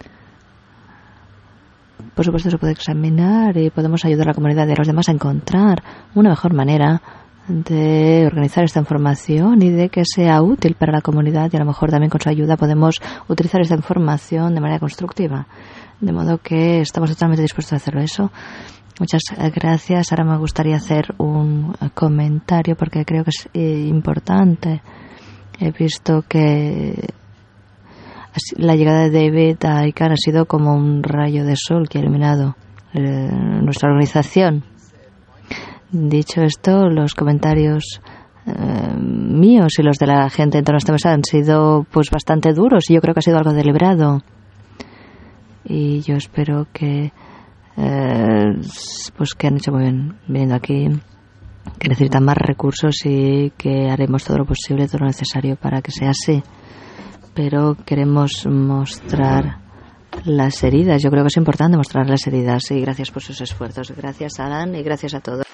por supuesto se puede examinar y podemos ayudar a la comunidad y a los demás a encontrar una mejor manera de organizar esta información y de que sea útil para la comunidad, y a lo mejor también con su ayuda podemos utilizar esta información de manera constructiva. De modo que estamos totalmente dispuestos a hacerlo. Eso. Muchas gracias. Ahora me gustaría hacer un comentario porque creo que es importante. He visto que la llegada de David a ICANN ha sido como un rayo de sol que ha iluminado nuestra organización. Dicho esto, los comentarios míos y los de la gente en torno a esta mesa han sido pues bastante duros y yo creo que ha sido algo deliberado. Y yo espero que pues que han hecho muy bien viniendo aquí, que necesitan más recursos y que haremos todo lo posible, todo lo necesario para que sea así. Pero queremos mostrar las heridas. Yo creo que es importante mostrar las heridas y gracias por sus esfuerzos. Gracias, Alan, y gracias a todos.